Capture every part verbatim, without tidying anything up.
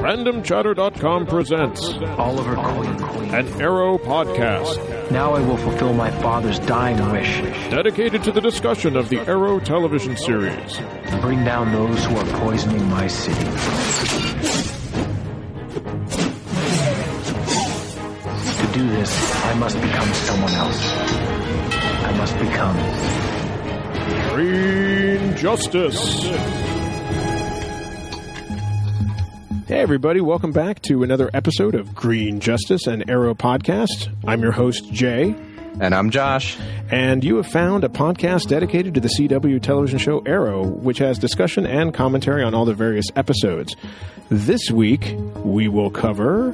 Random Chatter dot com presents Oliver Queen, an Arrow podcast. Now I will fulfill my father's dying wish. Dedicated to the discussion of the Arrow television series. And bring down those who are poisoning my city. To do this, I must become someone else. I must become... Green Justice. Hey everybody, welcome back to another episode of Green Justice, an Arrow podcast. I'm your host, Jay. And I'm Josh. And you have found a podcast dedicated to the C W television show Arrow, which has discussion and commentary on all the various episodes. This week, we will cover...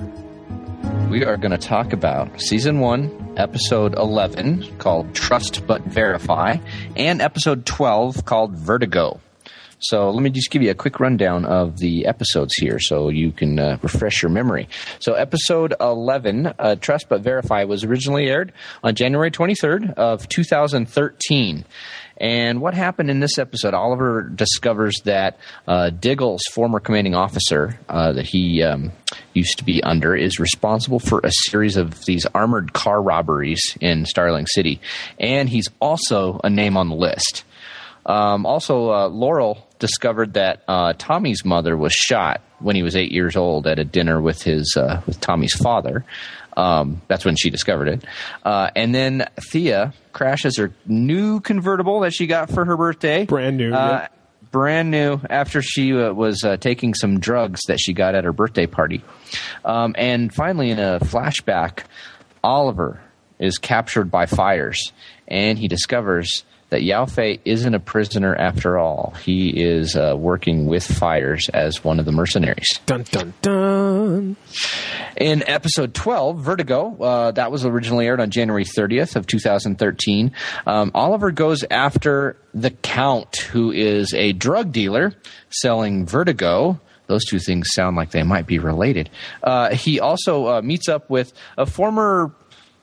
We are going to talk about Season one, Episode eleven, called Trust But Verify, and Episode twelve, called Vertigo. So let me just give you a quick rundown of the episodes here so you can uh, refresh your memory. So episode eleven, uh, Trust But Verify, was originally aired on January twenty-third of two thousand thirteen. And what happened in this episode, Oliver discovers that uh, Diggle's former commanding officer uh, that he um, used to be under is responsible for a series of these armored car robberies in Starling City. And he's also a name on the list. Um, also, uh, Laurel discovered that uh, Tommy's mother was shot when he was eight years old at a dinner with his uh, with Tommy's father. Um, that's when she discovered it. Uh, and then Thea crashes her new convertible that she got for her birthday. Brand new. Uh, yeah. Brand new after she uh, was uh, taking some drugs that she got at her birthday party. Um, and finally, in a flashback, Oliver is captured by Fires, and he discovers that Yao Fei isn't a prisoner after all. He is uh, working with Fires as one of the mercenaries. Dun, dun, dun. In episode twelve, Vertigo, uh, that was originally aired on January thirtieth of two thousand thirteen. Um, Oliver goes after the Count, who is a drug dealer selling Vertigo. Those two things sound like they might be related. Uh, he also uh, meets up with a former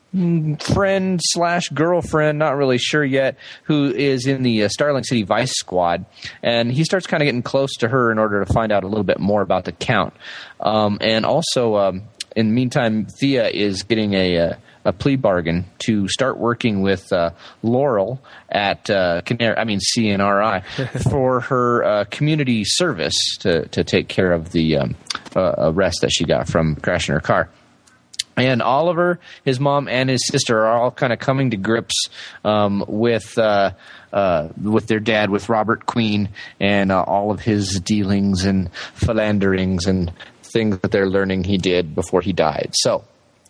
friend slash girlfriend, not really sure yet, who is in the uh, Starling City Vice Squad, and he starts kind of getting close to her in order to find out a little bit more about the Count. Um, and also, um, in the meantime, Thea is getting a, a, a plea bargain to start working with uh, Laurel at uh, Canary, I mean C N R I for her uh, community service to to take care of the um, uh, arrest that she got from crashing her car. And Oliver, his mom, and his sister are all kind of coming to grips um, with uh, uh, with their dad, with Robert Queen, and uh, all of his dealings and philanderings and things that they're learning he did before he died. So,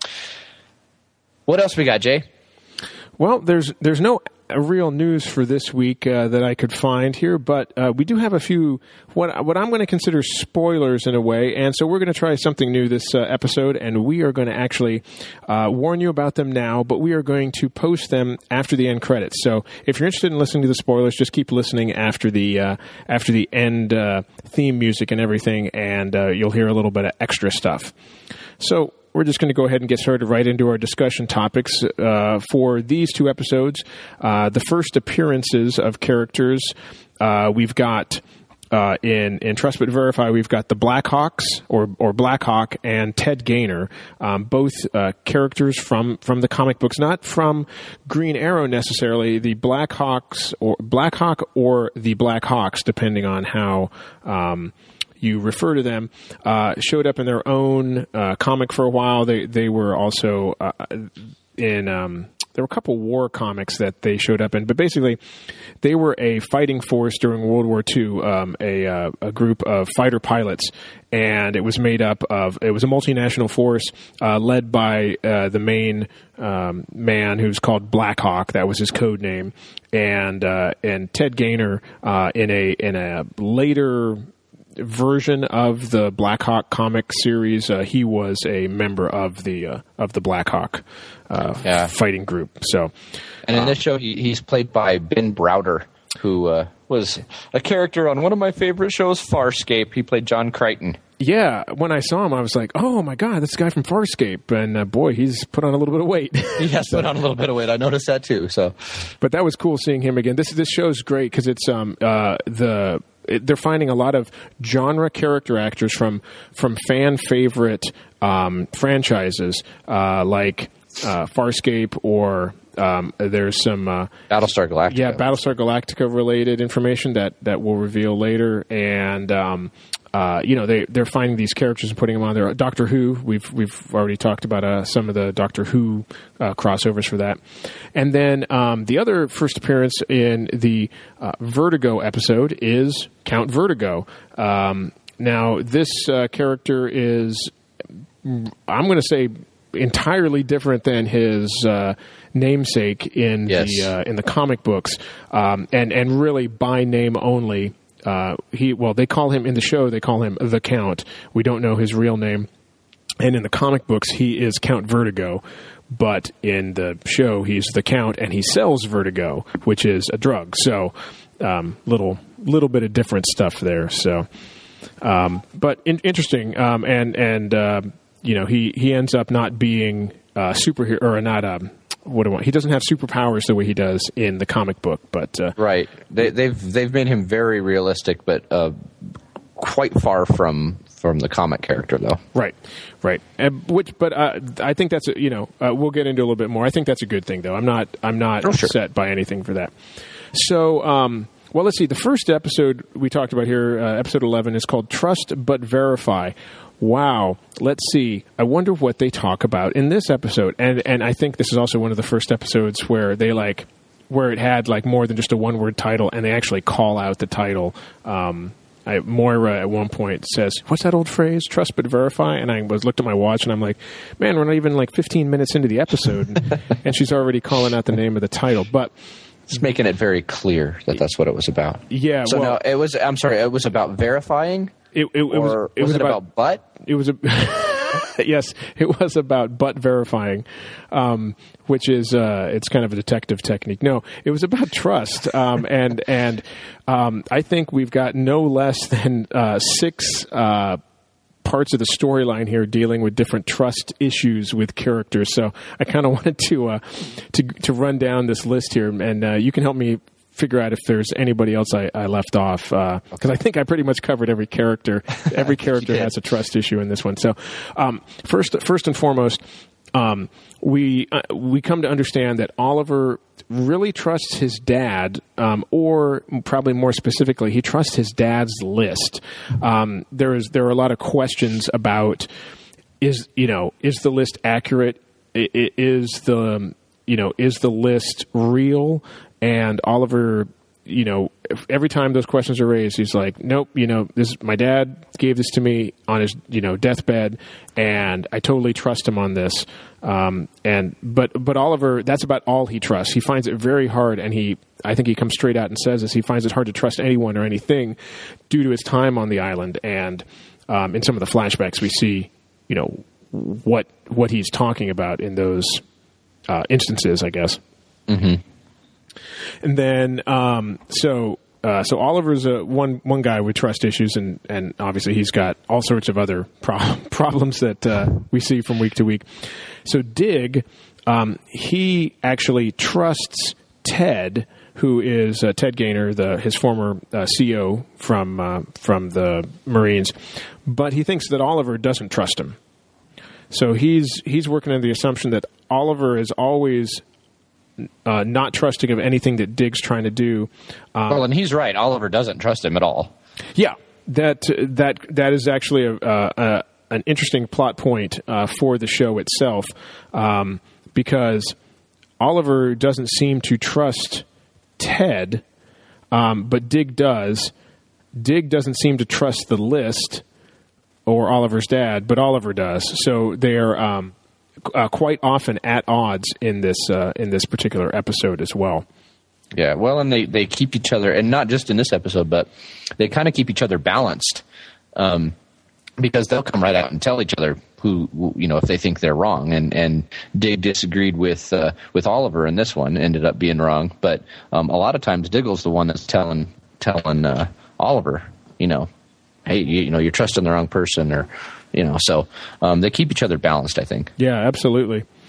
what else we got, Jay? Well, there's there's no real news for this week uh, that I could find here, but uh, we do have a few what what I'm going to consider spoilers in a way, and so we're going to try something new this uh, episode, and we are going to actually uh, warn you about them now, but we are going to post them after the end credits. So if you're interested in listening to the spoilers, just keep listening after the uh, after the end uh, theme music and everything, and uh, you'll hear a little bit of extra stuff. So we're just going to go ahead and get started right into our discussion topics uh, for these two episodes. Uh, the first appearances of characters, uh, we've got uh, in in Trust But Verify, we've got the Blackhawks or or Blackhawk and Ted Gaynor, um, both uh, characters from, from the comic books, not from Green Arrow necessarily. The Blackhawks or Blackhawk or the Blackhawks, depending on how Um, you refer to them, uh, showed up in their own uh, comic for a while. They they were also uh, in. Um, there were a couple war comics that they showed up in, but basically, they were a fighting force during World War Two. Um, a uh, a group of fighter pilots, and it was made up of. It was a multinational force uh, led by uh, the main um, man, who's called Blackhawk. That was his code name, and uh, and Ted Gaynor uh, in a in a later version of the Blackhawk comic series, uh, he was a member of the uh, of the Blackhawk uh, yeah. fighting group. So, and in uh, this show, he, he's played by Ben Browder, who uh, was a character on one of my favorite shows, Farscape. He played John Crichton. Yeah, when I saw him, I was like, "Oh my God, that's the guy from Farscape!" And uh, boy, he's put on a little bit of weight. He has so, put on a little bit of weight. I noticed that too. So, but that was cool seeing him again. This this show's great because it's um uh the they're finding a lot of genre character actors from from fan favorite um, franchises uh, like uh, Farscape or. Um, there's some uh, Battlestar Galactica. Yeah, Battlestar Galactica related information that, that we'll reveal later, and um, uh, you know they they're finding these characters and putting them on there. Doctor Who, we've we've already talked about uh, some of the Doctor Who uh, crossovers for that, and then um, the other first appearance in the uh, Vertigo episode is Count Vertigo. Um, now this uh, character is, I'm going to say, entirely different than his uh, namesake in yes. the uh, in the comic books, um, and and really by name only. Uh, he well, they call him in the show. They call him the Count. We don't know his real name, and in the comic books, he is Count Vertigo. But in the show, he's the Count, and he sells Vertigo, which is a drug. So, um, little little bit of different stuff there. So, um, but in, interesting, um, and and. Uh, You know, he, he ends up not being uh, superhero or not. Um, what do I want? He doesn't have superpowers the way he does in the comic book, but uh, right. They, they've they've made him very realistic, but uh, quite far from from the comic character, though. Right, right. And which, but uh, I think that's a, you know uh, we'll get into a little bit more. I think that's a good thing, though. I'm not I'm not oh, sure. upset by anything for that. So. Um, Well, let's see. The first episode we talked about here, uh, episode eleven, is called Trust But Verify. Wow. Let's see. I wonder what they talk about in this episode. And and I think this is also one of the first episodes where they like, where it had like more than just a one word title, and they actually call out the title. Um, I, Moira at one point says, "What's that old phrase? Trust but verify." And I was looked at my watch and I'm like, man, we're not even like fifteen minutes into the episode, and, and she's already calling out the name of the title. But it's making it very clear that that's what it was about. Yeah. So well, no, it was. I'm sorry. It was about verifying. It, it, it was. Or It was, was it about, about butt? It was a. Yes, it was about butt verifying, um, which is uh, it's kind of a detective technique. No, it was about trust, um, and and um, I think we've got no less than uh, six uh, parts of the storyline here dealing with different trust issues with characters. So I kind of wanted to uh, to to run down this list here, and uh, you can help me figure out if there's anybody else I, I left off, because uh, I think I pretty much covered every character. Every character has a trust issue in this one. So um, first, first and foremost, um, we uh, we come to understand that Oliver really trusts his dad, um, or probably more specifically, he trusts his dad's list. Um, there is there are a lot of questions about is you know is the list accurate? I, I, is the you know is the list real? And Oliver, you know, every time those questions are raised, he's like, nope, you know, this my dad gave this to me on his, you know, deathbed, and I totally trust him on this. Um, and but but Oliver, that's about all he trusts. He finds it very hard, and he, I think he comes straight out and says this, he finds it hard to trust anyone or anything due to his time on the island. And um, in some of the flashbacks, we see, you know, what what he's talking about in those uh, instances, I guess. Mm-hmm. And then, um, so uh, so Oliver's a, one one guy with trust issues, and, and obviously he's got all sorts of other pro- problems that uh, we see from week to week. So Dig, um, he actually trusts Ted, who is uh, Ted Gaynor, the his former uh, C O from uh, from the Marines, but he thinks that Oliver doesn't trust him. So he's he's working on the assumption that Oliver is always Uh, not trusting of anything that Dig's trying to do. Um, well, and he's right. Oliver doesn't trust him at all. Yeah, that that that is actually a, a, a an interesting plot point uh, for the show itself, um, because Oliver doesn't seem to trust Ted, um, but Dig does. Dig doesn't seem to trust the list or Oliver's dad, but Oliver does. So they're um, Uh, quite often at odds in this uh, in this particular episode as well. Yeah, well, and they, they keep each other, and not just in this episode, but they kind of keep each other balanced, um, because they'll come right out and tell each other who, you know, if they think they're wrong. And and Dig disagreed with uh, with Oliver in this one, ended up being wrong. But um, a lot of times Diggle's the one that's telling telling uh, Oliver, you know, hey, you, you know, you're trusting the wrong person, or. You know, so um, they keep each other balanced, I think. Yeah, absolutely.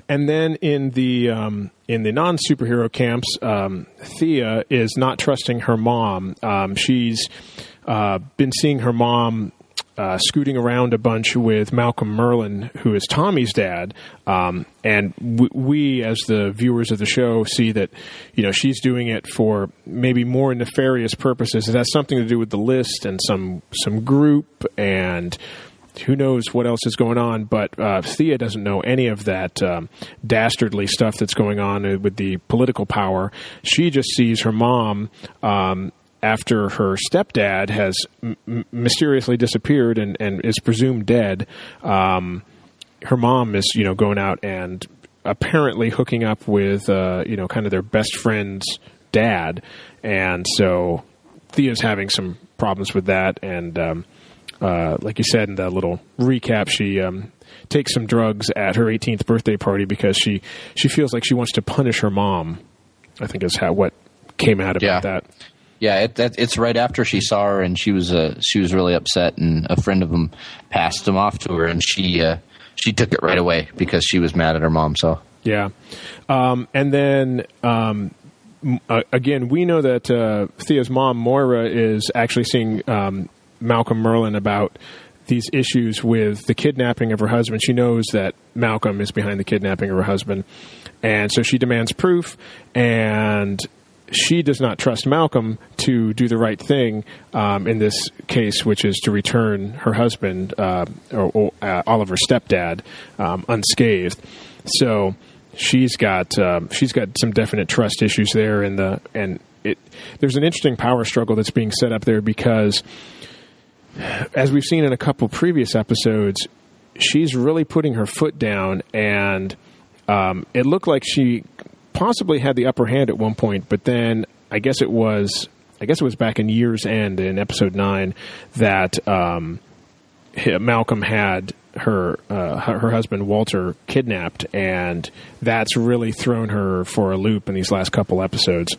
and then in the um, in the non superhero camps, um, Thea is not trusting her mom. Um, she's uh, been seeing her mom uh, scooting around a bunch with Malcolm Merlyn, who is Tommy's dad, um, and w- we, as the viewers of the show, see that you know she's doing it for maybe more nefarious purposes. It has something to do with the list and some some group and who knows what else is going on. But uh, Thea doesn't know any of that um, dastardly stuff that's going on with the political power. She just sees her mom. Um, after her stepdad has m- mysteriously disappeared and, and is presumed dead, um, her mom is, you know, going out and apparently hooking up with, uh, you know, kind of their best friend's dad. And so Thea's having some problems with that. And um, uh, like you said in the little recap, she um, takes some drugs at her eighteenth birthday party because she, she feels like she wants to punish her mom, I think is how what came out about yeah. that. Yeah, it, that, it's right after she saw her, and she was uh, she was really upset, and a friend of them passed them off to her, and she uh, she took it right away because she was mad at her mom. So yeah, um, and then um, uh, again, we know that uh, Thea's mom Moira is actually seeing um, Malcolm Merlyn about these issues with the kidnapping of her husband. She knows that Malcolm is behind the kidnapping of her husband, and so she demands proof, and she does not trust Malcolm to do the right thing um, in this case, which is to return her husband, uh, or, or uh, Oliver's stepdad, um, unscathed. So she's got um, she's got some definite trust issues there, in the and it there's an interesting power struggle that's being set up there because, as we've seen in a couple previous episodes, she's really putting her foot down, and um, it looked like she possibly had the upper hand at one point, but then I guess it was I guess it was back in Year's End in episode nine that um, Malcolm had her uh, her husband Walter kidnapped, and that's really thrown her for a loop in these last couple episodes.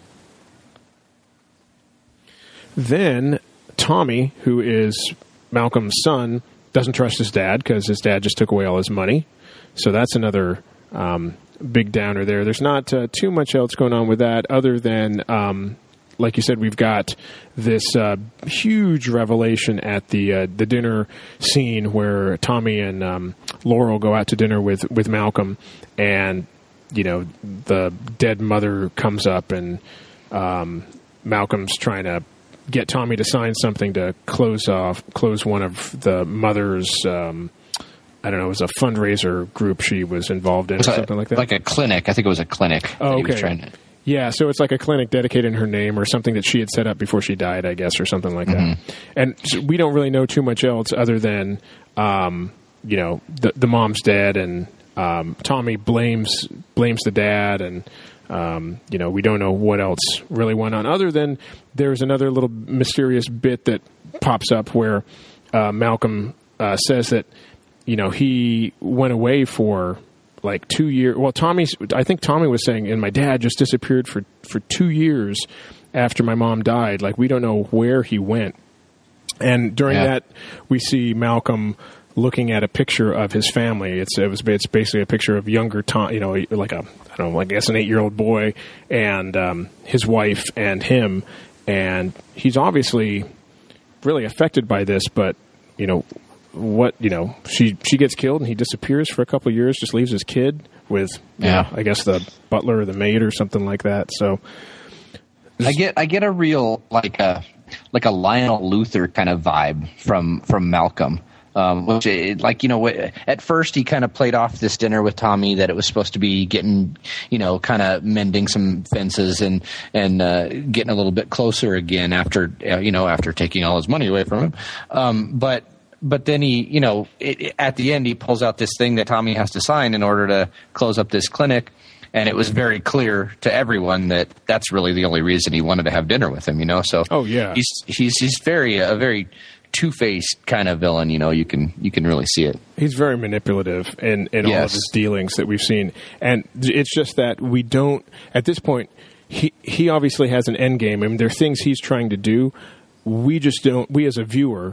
Then Tommy, who is Malcolm's son, doesn't trust his dad because his dad just took away all his money, so that's another Um, big downer there. There's not uh, too much else going on with that other than, um, like you said, we've got this uh, huge revelation at the uh, the dinner scene where Tommy and um, Laurel go out to dinner with, with Malcolm, and, you know, the dead mother comes up, and um, Malcolm's trying to get Tommy to sign something to close off, close one of the mother's um I don't know, it was a fundraiser group she was involved in or something a, like that. Like a clinic. I think it was a clinic. Oh, okay. He was trying to... Yeah, so it's like a clinic dedicated in her name or something that she had set up before she died, I guess, or something like mm-hmm. that. And we don't really know too much else other than, um, you know, the, the mom's dead, and um, Tommy blames blames the dad, and, um, you know, we don't know what else really went on other than there's another little mysterious bit that pops up where uh, Malcolm uh, says that, you know, he went away for like two years. Well, Tommy's, I think Tommy was saying, and my dad just disappeared for, for two years after my mom died. Like, we don't know where he went. And during yeah. that, we see Malcolm looking at a picture of his family. It's it was it's basically a picture of younger Tom, you know, like a I don't know, like I guess an eight year old boy and um, his wife and him, and he's obviously really affected by this. But you know, what you know, she she gets killed and he disappears for a couple of years, just leaves his kid with yeah, know, I guess the butler or the maid or something like that. So I get I get a real like a like a Lionel Luther kind of vibe from from Malcolm. Um, which, it, like, you know, at first he kind of played off this dinner with Tommy that it was supposed to be getting, you know, kind of mending some fences and, and, uh, getting a little bit closer again after, uh, you know, after taking all his money away from him. Um, but, but then he, you know, it, it, at the end he pulls out this thing that Tommy has to sign in order to close up this clinic. And it was very clear to everyone that that's really the only reason he wanted to have dinner with him, you know? So, oh yeah, he's, he's, he's very, a very, two-faced kind of villain, you know, you can you can really see it. He's very manipulative in, in yes. all of his dealings that we've seen. And it's just that we don't, at this point, he, he obviously has an end game. I mean, there are things he's trying to do. We just don't, we as a viewer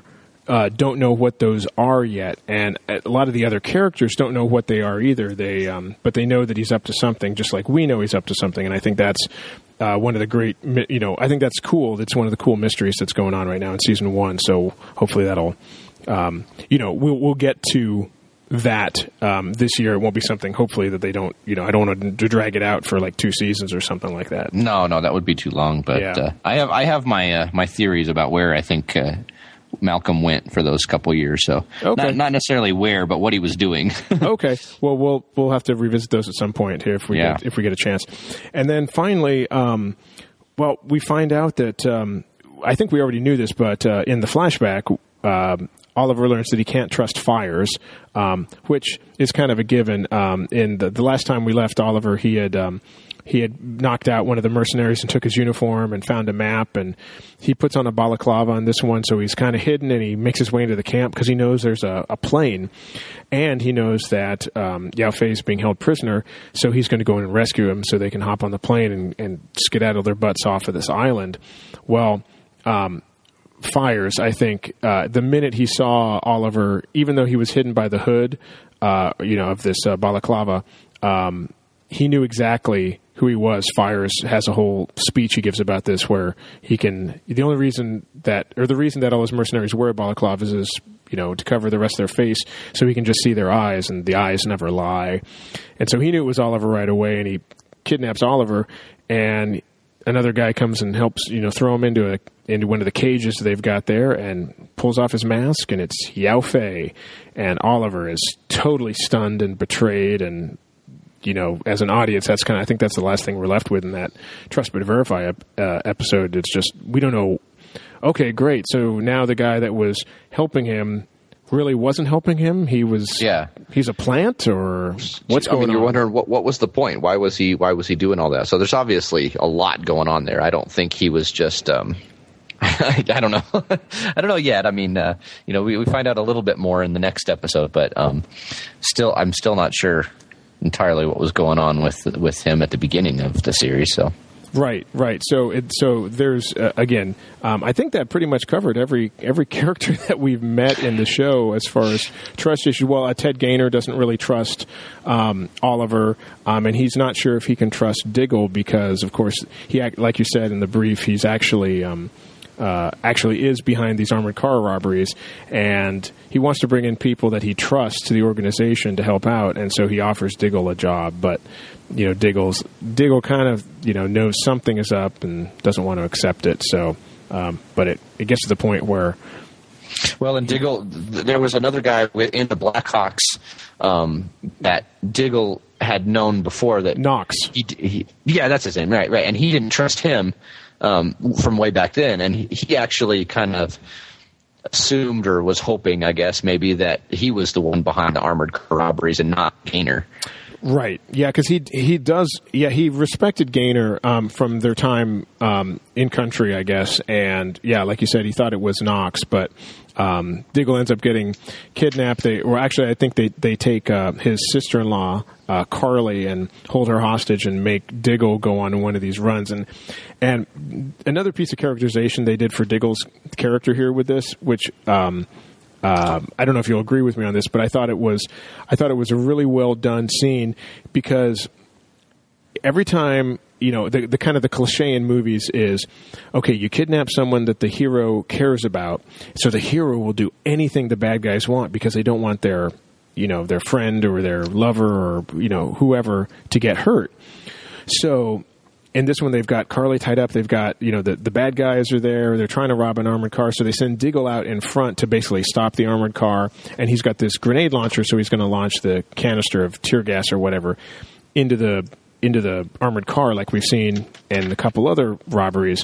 uh, don't know what those are yet, and a lot of the other characters don't know what they are either. They, um, but they know that he's up to something, just like we know he's up to something. And I think that's uh, one of the great, you know, I think that's cool. It's one of the cool mysteries that's going on right now in season one. So hopefully that'll, um, you know, we'll we'll get to that um, this year. It won't be something, hopefully, that they don't, you know, I don't want to drag it out for like two seasons or something like that. No, no, that would be too long. But Yeah. uh, I have I have my uh, my theories about where I think uh, Malcolm went for those couple years. So Okay. not not necessarily where, but what he was doing. Okay. Well, we'll we'll have to revisit those at some point here if we Yeah. get, if we get a chance. And then finally, um, well, we find out that um, I think we already knew this, but uh, in the flashback, um, Oliver learns that he can't trust Fires, um, which is kind of a given. Um, in the, the last time we left Oliver, he had um, he had knocked out one of the mercenaries and took his uniform and found a map, and he puts on a balaclava on this one, so he's kind of hidden, and he makes his way into the camp because he knows there's a, a plane, and he knows that um, Yao Fei is being held prisoner, so he's going to go in and rescue him so they can hop on the plane and, and skedaddle their butts off of this island. Well, um, Fires, I think, uh, the minute he saw Oliver, even though he was hidden by the hood, uh, you know, of this uh, balaclava, um, he knew exactly who he was. Fires has a whole speech he gives about this where he can, the only reason that, or the reason that all his mercenaries wear balaclavas is, you know, to cover the rest of their face so he can just see their eyes, and the eyes never lie. And so he knew it was Oliver right away, and he kidnaps Oliver, and another guy comes and helps, you know, throw him into a into one of the cages they've got there and pulls off his mask, and it's Yao Fei. And Oliver is totally stunned and betrayed, and, you know, as an audience, that's kind of, I think that's the last thing we're left with in that Trust But Verify ep- uh, episode. It's just, we don't know, okay, great, so now the guy that was helping him really wasn't helping him? He was, Yeah. he's a plant, or what's I going mean, you're on? wondering what what was the point? Why was he Why was he doing all that? So there's obviously a lot going on there. I don't think he was just. Um, I, I don't know. I don't know yet. I mean, uh, you know, we, we find out a little bit more in the next episode, but um, still, I'm still not sure entirely what was going on with with him at the beginning of the series. So. Right, right. So, it, so there's uh, again. Um, I think that pretty much covered every every character that we've met in the show as far as trust issues. Well, uh, Ted Gaynor doesn't really trust um, Oliver, um, and he's not sure if he can trust Diggle because, of course, he act, like you said in the brief, he's actually. Um, Uh, actually is behind these armored car robberies, and he wants to bring in people that he trusts to the organization to help out, and so he offers Diggle a job. But, you know, Diggle's, Diggle kind of, you know, knows something is up and doesn't want to accept it. So, um, but it, it gets to the point where... Well, and Diggle, th- there was another guy wi- in the Blackhawks um, that Diggle had known before that... Knox. He, he, yeah, that's his name, right, right. And he didn't trust him um, from way back then, and he, he actually kind of assumed or was hoping, I guess, maybe that he was the one behind the armored car robberies and not Gaynor. Right. Yeah, because he he does. Yeah, he respected Gaynor um, from their time um, in country, I guess. And yeah, like you said, he thought it was Knox, but um, Diggle ends up getting kidnapped. They, or actually, I think they they take uh, his sister-in-law uh, Carly and hold her hostage and make Diggle go on one of these runs. And and another piece of characterization they did for Diggle's character here with this, which. Um, Um, I don't know if you'll agree with me on this, but I thought it was, I thought it was a really well done scene because every time, you know, the, the kind of the cliche in movies is, okay, you kidnap someone that the hero cares about, so the hero will do anything the bad guys want because they don't want their, you know, their friend or their lover or, you know, whoever to get hurt. So, in this one, they've got Carly tied up. They've got, you know, the, the bad guys are there. They're trying to rob an armored car. So they send Diggle out in front to basically stop the armored car. And he's got this grenade launcher, so he's going to launch the canister of tear gas or whatever into the into the armored car like we've seen in a couple other robberies.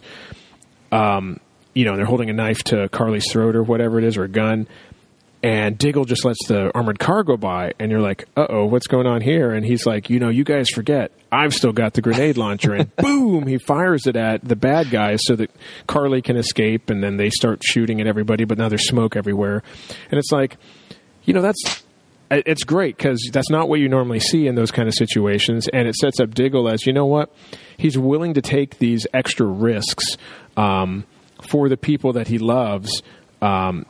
Um, you know, they're holding a knife to Carly's throat or whatever it is, or a gun. And Diggle just lets the armored car go by, and you're like, uh-oh, what's going on here? And he's like, you know, you guys forget, I've still got the grenade launcher. And boom, he fires it at the bad guys so that Carly can escape, and then they start shooting at everybody, but now there's smoke everywhere. And it's like, you know, that's it's great because that's not what you normally see in those kind of situations, and it sets up Diggle as, you know what, he's willing to take these extra risks um, for the people that he loves, um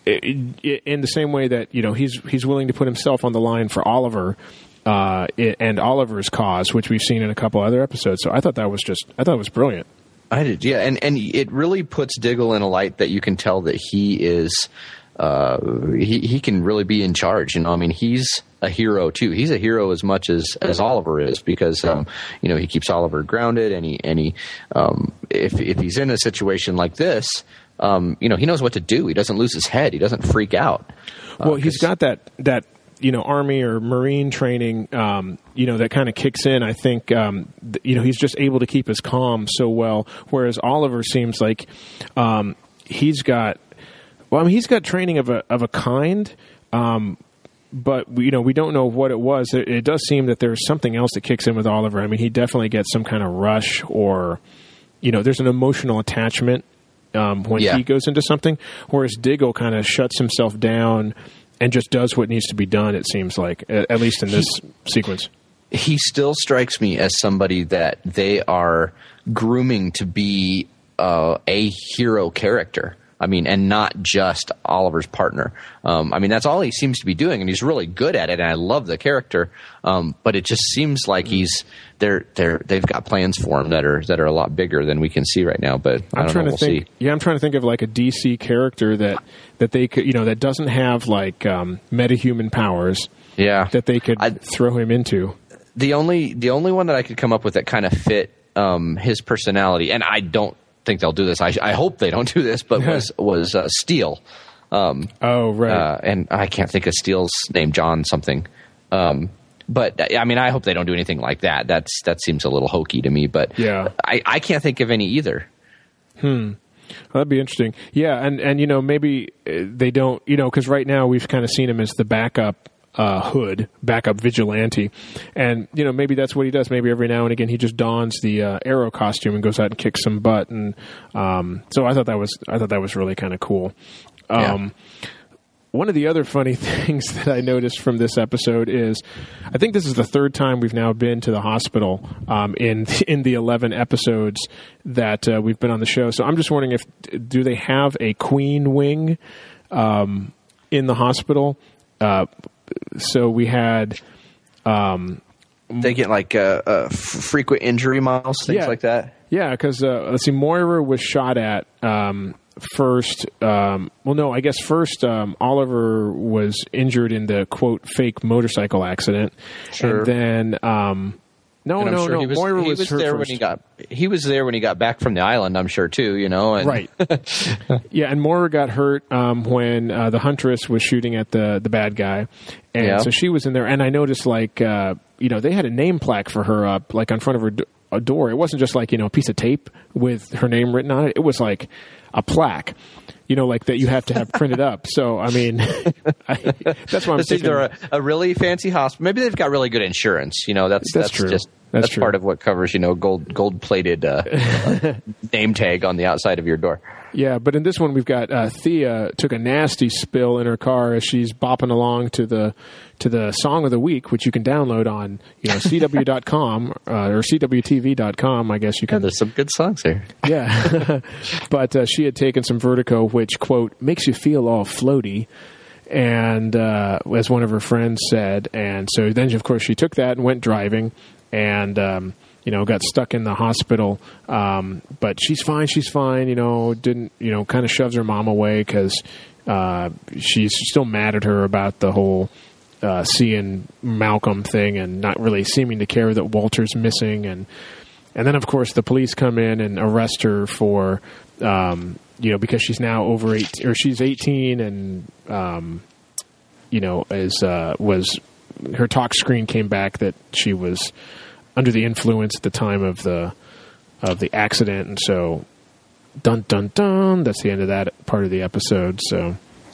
in the same way that, you know, he's he's willing to put himself on the line for Oliver uh, and Oliver's cause, which we've seen in a couple other episodes. So I thought that was just I thought it was brilliant. I did, yeah, and and it really puts Diggle in a light that you can tell that he is uh, he he can really be in charge. You know, I mean, he's a hero too. He's a hero as much as, as Oliver is, because um, you know, he keeps Oliver grounded, and he and he um, if if he's in a situation like this. Um, you know, he knows what to do. He doesn't lose his head. He doesn't freak out. Uh, well, he's got that, that, you know, Army or Marine training, um, you know, that kind of kicks in. I think, um, th- you know, he's just able to keep his calm so well. Whereas Oliver seems like, um, he's got, well, I mean, he's got training of a, of a kind, um, but, you know, we don't know what it was. It, it does seem that there's something else that kicks in with Oliver. I mean, he definitely gets some kind of rush, or, you know, there's an emotional attachment Um, when yeah. he goes into something, whereas Diggle kind of shuts himself down and just does what needs to be done, it seems like, at, at least in this he, sequence. He still strikes me as somebody that they are grooming to be uh, a hero character. I mean, and not just Oliver's partner. Um, I mean, that's all he seems to be doing, and he's really good at it, and I love the character. Um, but it just seems like he's they're they're they've got plans for him that are that are a lot bigger than we can see right now. But I I'm don't trying know. to We'll think. see. Yeah, I'm trying to think of like a D C character that that they could, you know, that doesn't have like um, metahuman powers. Yeah, that they could I, throw him into. The only the only one that I could come up with that kind of fit um, his personality, and I don't think they'll do this. I, I hope they don't do this, but was was uh, Steel. Um, oh right, uh, and I can't think of Steel's name, John something. Um, but I mean, I hope they don't do anything like that. That's that seems a little hokey to me. But yeah, I, I can't think of any either. Hmm. Well, that'd be interesting. Yeah, and and you know, maybe they don't, you know, because right now we've kind of seen him as the backup. Uh, Hood, backup vigilante, and you know, maybe that's what he does. Maybe every now and again he just dons the uh, Arrow costume and goes out and kicks some butt. And um, so I thought that was I thought that was really kind of cool. Um, yeah. One of the other funny things that I noticed from this episode is, I think this is the third time we've now been to the hospital um, in in the eleven episodes that uh, we've been on the show. So I'm just wondering if do they have a Queen wing um, in the hospital? Uh, So we had, um, they get like uh, uh, f- frequent injury miles, things yeah, like that. Yeah, because uh, let's see, Moira was shot at um, first. Um, well, no, I guess first um, Oliver was injured in the quote fake motorcycle accident, Sure. and then um, no, and I'm no, sure no, he was, Moira he was, was hurt there first. when he got. He was there when he got back from the island. I'm sure too. You know, and right? Yeah, and Moira got hurt um, when uh, the Huntress was shooting at the the bad guy, and yeah. so she was in there. And I noticed, like, uh, you know, they had a name plaque for her up, like on front of her do- a door. It wasn't just like, you know, a piece of tape with her name written on it. It was like a plaque. You know, like that you have to have printed up. So, I mean, I, that's why I'm it's thinking. either a, a really fancy hospital. Maybe they've got really good insurance. You know, that's That's that's, true. just That's that's true. part of what covers. You know, gold gold plated uh, uh, name tag on the outside of your door. Yeah, but in this one we've got uh, Thea took a nasty spill in her car as she's bopping along to the to the song of the week, which you can download on you know C W dot com uh, or C W T V dot com. I guess you Yeah, can. there's some good songs there. Yeah, but uh, she had taken some Vertigo, which quote makes you feel all floaty. And uh, as one of her friends said, and so then of course she took that and went driving, and um, you know got stuck in the hospital. Um, but she's fine, she's fine. You know, didn't you know? Kind of shoves her mom away because uh, she's still mad at her about the whole uh, seeing Malcolm thing and not really seeming to care that Walter's missing. And and then of course the police come in and arrest her for. Um, you know, because she's now over eight, or she's eighteen, and um, you know, as uh, was her talk screen came back that she was under the influence at the time of the of the accident, and so dun dun dun. That's the end of that part of the episode. So,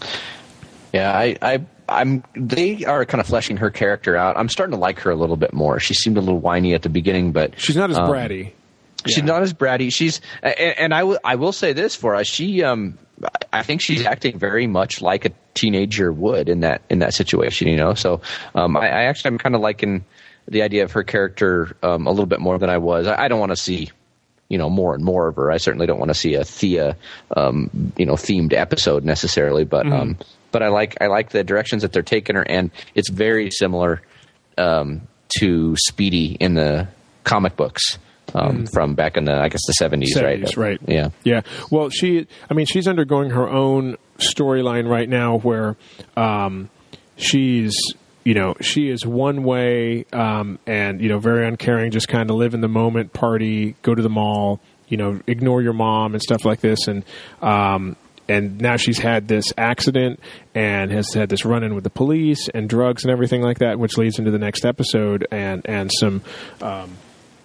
yeah, I, I, I'm. They are kind of fleshing her character out. I'm starting to like her a little bit more. She seemed a little whiny at the beginning, but she's not as um, bratty. She's Yeah. not as bratty. She's and, and I, w- I will say this for us. She um I think she's acting very much like a teenager would in that in that situation. You know, so um I, I actually I'm kind of liking the idea of her character um, a little bit more than I was. I, I don't want to see you know, more and more of her. I certainly don't want to see a Thea, um, you know, themed episode necessarily, but mm-hmm. um, but I like I like the directions that they're taking her, and it's very similar um, to Speedy in the comic books. Um, mm. From back in the, I guess, the seventies, right? Right. Yeah. Yeah. Well, she, I mean, she's undergoing her own storyline right now where um, she's, you know, she is one way um, and, you know, very uncaring, just kind of live in the moment, party, go to the mall, you know, ignore your mom and stuff like this. And, um, and now she's had this accident and has had this run-in with the police and drugs and everything like that, which leads into the next episode and, and some, um,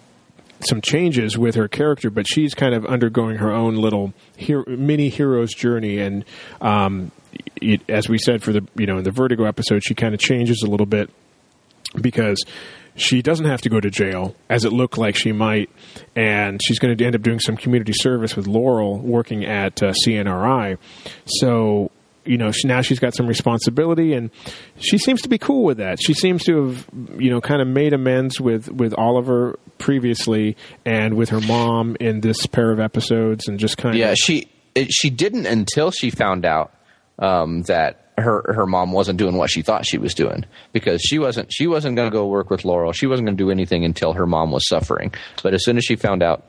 some changes with her character, but she's kind of undergoing her own little hero, mini hero's journey. And um, it, as we said for the you know in the Vertigo episode, she kind of changes a little bit because she doesn't have to go to jail, as it looked like she might, and she's going to end up doing some community service with Laurel, working at uh, C N R I. So. You know, she, now she's got some responsibility, and she seems to be cool with that. She seems to have, you know, kind of made amends with, with Oliver previously and with her mom in this pair of episodes, and just kind yeah, of... Yeah, she it, she didn't until she found out um, that her her mom wasn't doing what she thought she was doing, because she wasn't she wasn't going to go work with Laurel. She wasn't going to do anything until her mom was suffering. But as soon as she found out,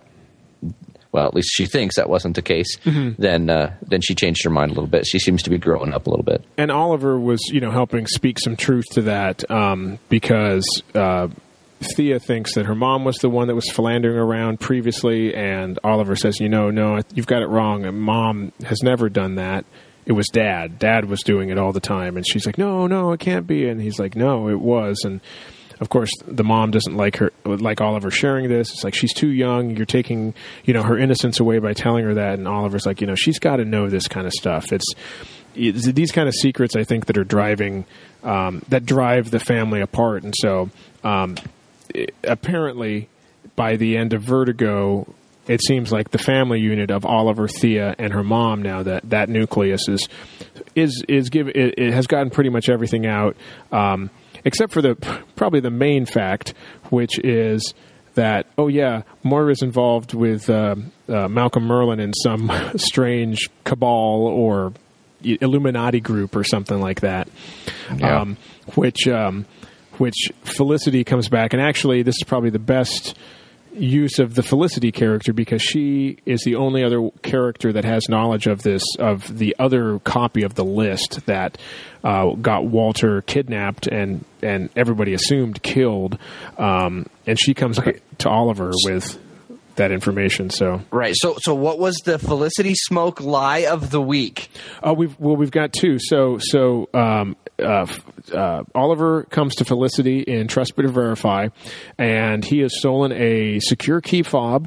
well, at least she thinks that wasn't the case, mm-hmm. then uh, then she changed her mind a little bit. She seems to be growing up a little bit. And Oliver was, you know, helping speak some truth to that um, because uh, Thea thinks that her mom was the one that was philandering around previously, and Oliver says, you know, no, you've got it wrong. Mom has never done that. It was Dad. Dad was doing it all the time. And she's like, no, no, it can't be. And he's like, no, it was. And of course, the mom doesn't like her, like Oliver sharing this. It's like, she's too young. You're taking, you know, her innocence away by telling her that. And Oliver's like, you know, she's got to know this kind of stuff. It's, it's these kind of secrets, I think, that are driving, um, that drive the family apart. And so, um, it, apparently, by the end of Vertigo, it seems like the family unit of Oliver, Thea, and her mom now, that that nucleus is is is give it, it has gotten pretty much everything out. Um, Except for the probably the main fact, which is that, oh yeah, Moira's involved with uh, uh, Malcolm Merlyn in some strange cabal or Illuminati group or something like that. Yeah. Um, which um, which Felicity comes back, and actually this is probably the best use of the Felicity character, because she is the only other character that has knowledge of this, of the other copy of the list that uh, got Walter kidnapped and, and everybody assumed killed. Um, and she comes okay. to Oliver with that information. So right. So so what was the Felicity Smoke lie of the week? Oh, we've well we've got two. So so um, uh, uh, Oliver comes to Felicity in Trust But Verify, and he has stolen a secure key fob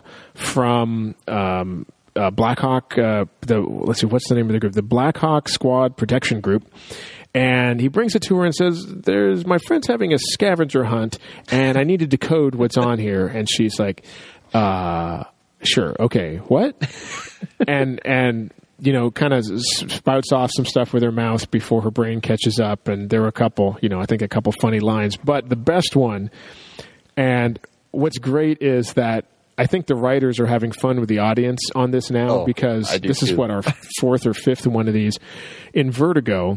from um, uh, Blackhawk. Uh, the let's see, what's the name of the group? The Blackhawk Squad Protection Group. And he brings it to her and says, "There's my friend's having a scavenger hunt, and I need to decode what's on here." And she's like, Uh, sure. Okay. What? and, and, you know, kind of spouts off some stuff with her mouth before her brain catches up. And there were a couple, you know, I think a couple funny lines, but the best one, and what's great is that I think the writers are having fun with the audience on this now, oh, because this too. is what, our fourth or fifth one of these. In Vertigo,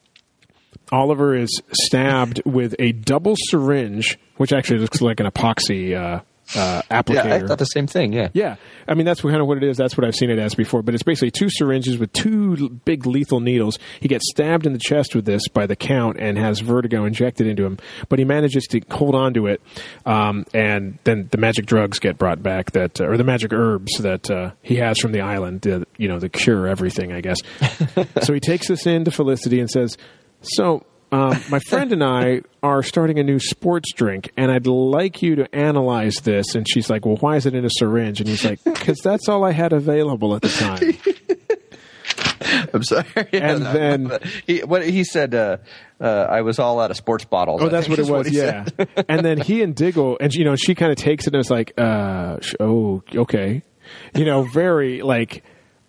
Oliver is stabbed with a double syringe, which actually looks like an epoxy, uh, Uh, applicator. Yeah, I thought the same thing, yeah. Yeah. I mean, that's kind of what it is. That's what I've seen it as before. But it's basically two syringes with two l- big lethal needles. He gets stabbed in the chest with this by the Count and has Vertigo injected into him. But he manages to hold on to it. Um, and then the magic drugs get brought back, that, uh, or the magic herbs that uh, he has from the island, uh, you know, the cure everything, I guess. So he takes this in to Felicity and says, so... Um, my friend and I are starting a new sports drink, and I'd like you to analyze this. And she's like, well, why is it in a syringe? And he's like, because that's all I had available at the time. I'm sorry. And yeah, then he, what he said, uh, uh, I was all out of sports bottles. Oh, that's what it was. What yeah. And then he and Diggle, and you know, she kind of takes it and is like, uh, oh, okay. You know, very like,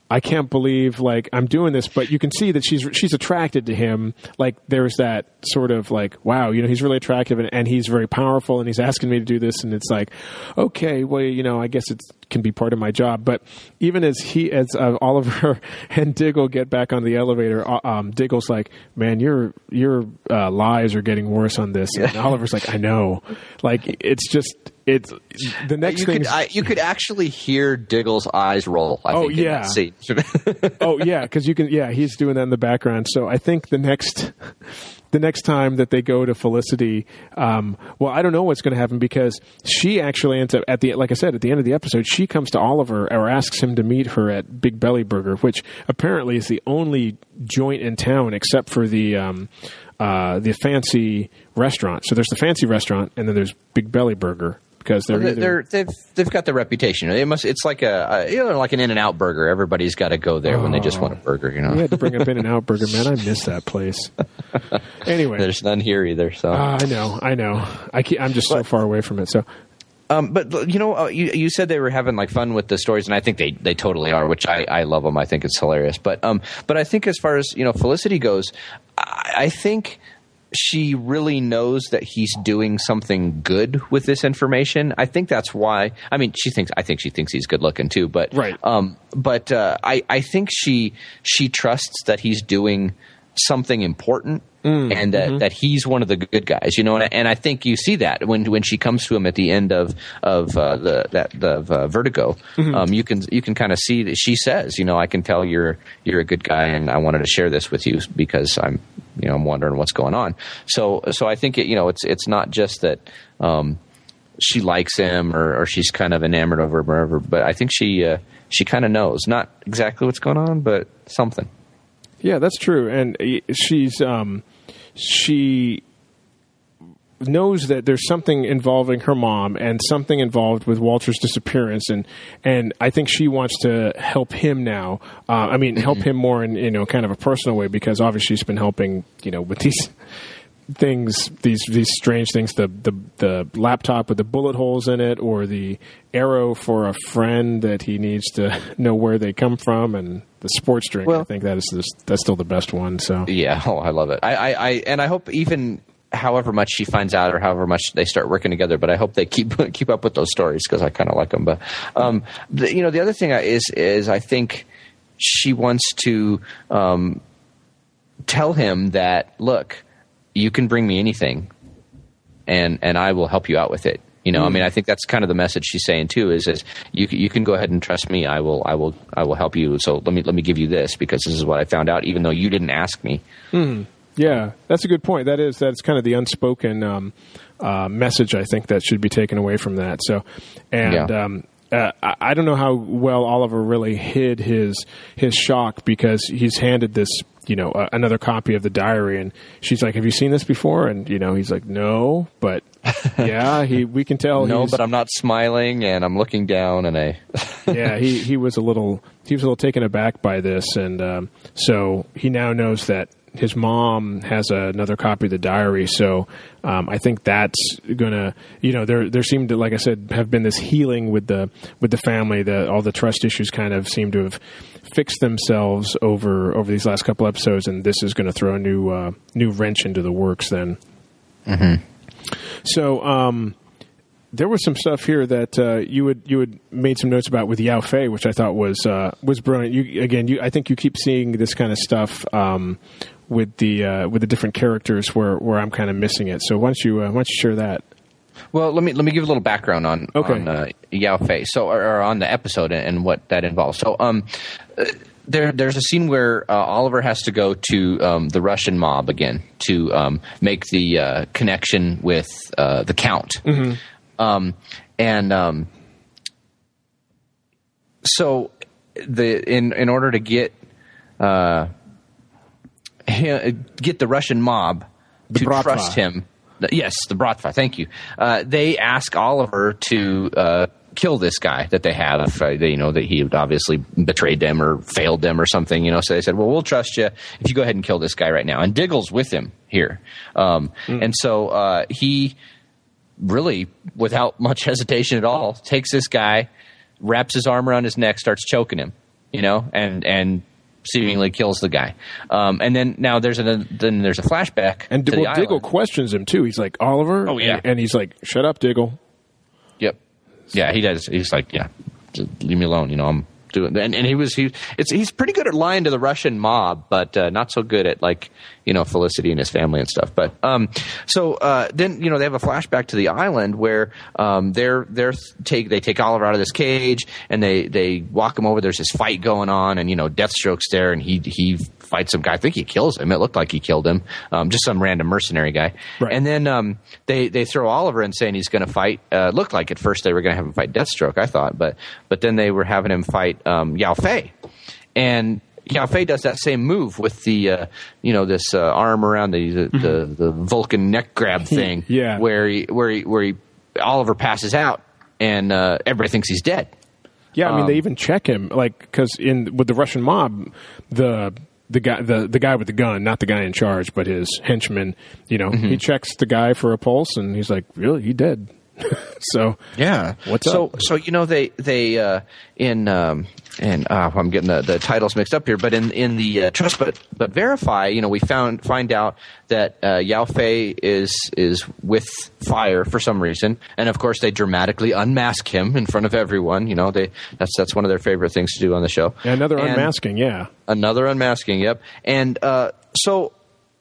I can't believe like I'm doing this, but you can see that she's she's attracted to him. Like there's that sort of like, wow, you know, he's really attractive and, and he's very powerful and he's asking me to do this, and it's like, okay, well, you know, I guess it can be part of my job. But even as he as uh, Oliver and Diggle get back on the elevator, uh, um, Diggle's like, man, your your uh, lies are getting worse on this. And Oliver's like, I know, like it's just. It's the next you thing. Could, I, you could actually hear Diggle's eyes roll. I oh think, yeah. In that scene. oh yeah, because you can. Yeah, he's doing that in the background. So I think the next, the next time that they go to Felicity, um, well, I don't know what's going to happen because she actually ends up at the, like I said, at the end of the episode, she comes to Oliver or asks him to meet her at Big Belly Burger, which apparently is the only joint in town except for the. Um, uh, the fancy restaurant. So there's the fancy restaurant, and then there's Big Belly Burger. Because they're, well, either, they're they've they've got the reputation. They must. It's like a, a you know like an In-N-Out burger. Everybody's got to go there oh, when they just want a burger. You know, we had to bring up In-N-Out Burger, man. I miss that place. Anyway, there's none here either. So uh, I know, I know. I keep, I'm just but, so far away from it. So. Um, but you know, uh, you you said they were having like fun with the stories, and I think they, they totally are, which I, I love them. I think it's hilarious. But um, but I think as far as you know, Felicity goes, I, I think. She really knows that he's doing something good with this information. I think that's why. I mean, she thinks. I think she thinks he's good looking too. But right. Um, but uh, I I think she she trusts that he's doing something important. Mm, and that, mm-hmm. that he's one of the good guys, you know, and, and I think you see that when when she comes to him at the end of of uh, the that the uh, Vertigo, mm-hmm. um, you can you can kind of see that she says, you know, I can tell you're you're a good guy, and I wanted to share this with you because I'm you know I'm wondering what's going on. So so I think it, you know it's it's not just that um, she likes him or, or she's kind of enamored of him or whatever, but I think she uh, she kind of knows, not exactly what's going on, but something. Yeah, that's true, and she's um, she knows that there's something involving her mom and something involved with Walter's disappearance, and and I think she wants to help him now. Uh, I mean, help him more in you know kind of a personal way because obviously she's been helping you know with these things, these these strange things, the the the laptop with the bullet holes in it, or the arrow for a friend that he needs to know where they come from, and the sports drink. Well, I think that is just, that's still the best one. So yeah, oh, I love it. I, I, I and I hope even however much she finds out or however much they start working together, but I hope they keep keep up with those stories because I kind of like them. But um, the, you know, the other thing is is I think she wants to um, tell him that look. You can bring me anything, and and I will help you out with it. You know, mm. I mean, I think that's kind of the message she's saying too. Is is you you can go ahead and trust me. I will I will I will help you. So let me let me give you this because this is what I found out, even though you didn't ask me. Mm. Yeah, that's a good point. That is that's kind of the unspoken um, uh, message I think that should be taken away from that. So, and. Yeah. Um, Uh, I don't know how well Oliver really hid his his shock because he's handed this, you know, uh, another copy of the diary, and she's like, "Have you seen this before?" And you know, he's like, "No," but yeah, he we can tell. No, he's, but I'm not smiling, and I'm looking down, and I. yeah, he he was a little he was a little taken aback by this, and um, so he now knows that his mom has a, another copy of the diary. So um, I think that's gonna, you know, there there seemed to, like I said, have been this healing with the with the family. The all the trust issues kind of seem to have fixed themselves over over these last couple episodes, and this is going to throw a new uh, new wrench into the works. Then, mm-hmm. so. Um, There was some stuff here that uh, you would you had made some notes about with Yao Fei, which I thought was uh, was brilliant. You again, you I think you keep seeing this kind of stuff um, with the uh, with the different characters where, where I'm kind of missing it. So why don't you uh, why don't you share that? Well, let me let me give a little background on okay. on uh, Yao Fei, so or, or on the episode and, and what that involves. So um. Uh, There, there's a scene where uh, Oliver has to go to um, the Russian mob again to um, make the uh, connection with uh, the Count. Mm-hmm. Um, and um, so the in in order to get uh, get the Russian mob the to Bratva. trust him, yes, the Bratva. Thank you. Uh, they ask Oliver to uh, kill this guy that they have. Uh, they, you know that he had obviously betrayed them or failed them or something. You know, so they said, "Well, we'll trust you if you go ahead and kill this guy right now." And Diggle's with him here, um, mm. and so uh, he. really, without much hesitation at all, takes this guy, wraps his arm around his neck, starts choking him. you know, and and seemingly kills the guy. Um, and then now there's a then there's a flashback. And to well, the Diggle island. questions him too. He's like, Oliver? Oh, yeah. And, and he's like, shut up, Diggle. Yep. Yeah, he does. He's like, yeah, just leave me alone. You know, I'm doing. And, and he was he. It's he's pretty good at lying to the Russian mob, but uh, not so good at like you know Felicity and his family and stuff. But um, so uh, then you know they have a flashback to the island where um, they're they're take they take Oliver out of this cage and they they walk him over. There's this fight going on, and you know Deathstroke's there, and he he fights some guy. I think he kills him. It looked like he killed him, um, just some random mercenary guy. Right. And then um, they they throw Oliver in saying he's going to fight. Uh, looked like at first they were going to have him fight Deathstroke, I thought, but but then they were having him fight um, Yao Fei, and Yao Fei does that same move with the uh, you know this uh, arm around the the, the the Vulcan neck grab thing, Yeah. where he where he where he Oliver passes out and uh, everybody thinks he's dead. Yeah, I mean, Um, they even check him, like, because in with the Russian mob, the the guy the, the guy with the gun, not the guy in charge, but his henchman, you know, Mm-hmm. he checks the guy for a pulse, and he's like, really, he dead. So Yeah. What's so, up? So you know they they uh, in um, in uh, I'm getting the, the titles mixed up here, but in in the uh, Trust but but Verify, you know, we found find out that uh, Yao Fei is is with Fire for some reason, and of course they dramatically unmask him in front of everyone. You know, they that's that's one of their favorite things to do on the show. another And- unmasking, yeah. Another unmasking, yep. And uh, so,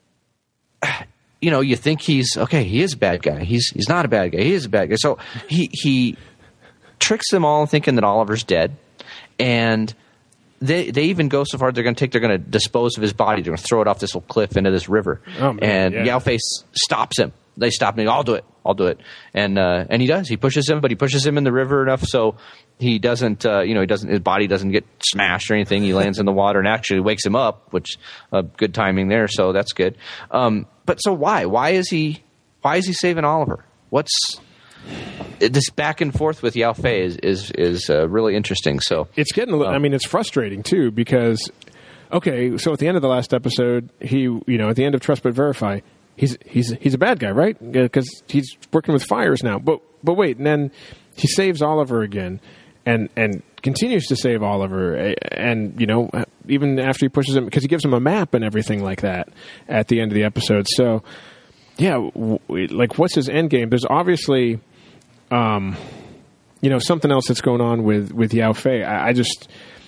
you know, you think he's okay. He is a bad guy. He's he's not a bad guy. He is a bad guy. So he he tricks them all thinking that Oliver's dead, and they they even go so far they're going to take they're going to dispose of his body. They're going to throw it off this little cliff into this river. Oh, man, and yeah. Yao Fei s- stops him. They stop him. I'll do it. I'll do it. And uh, and he does. He pushes him, but he pushes him in the river enough so he doesn't. Uh, you know, he doesn't. His body doesn't get smashed or anything. He lands in the water and actually wakes him up, which uh, good timing there. So that's good. Um, but so why? Why is he? Why is he saving Oliver? What's this back and forth with Yao Fei is is is uh, really interesting. So It's getting a little, I mean, it's frustrating too, because, okay, so at the end of the last episode, he, you know, at the end of Trust But Verify, he's he's he's a bad guy, right? Because he's working with Fires now. But but wait, and then he saves Oliver again, and and continues to save Oliver, and you know, even after he pushes him, because he gives him a map and everything like that at the end of the episode. So yeah, w- like what's his end game? There's obviously, um, you know, something else that's going on with with Yao Fei. I, I just.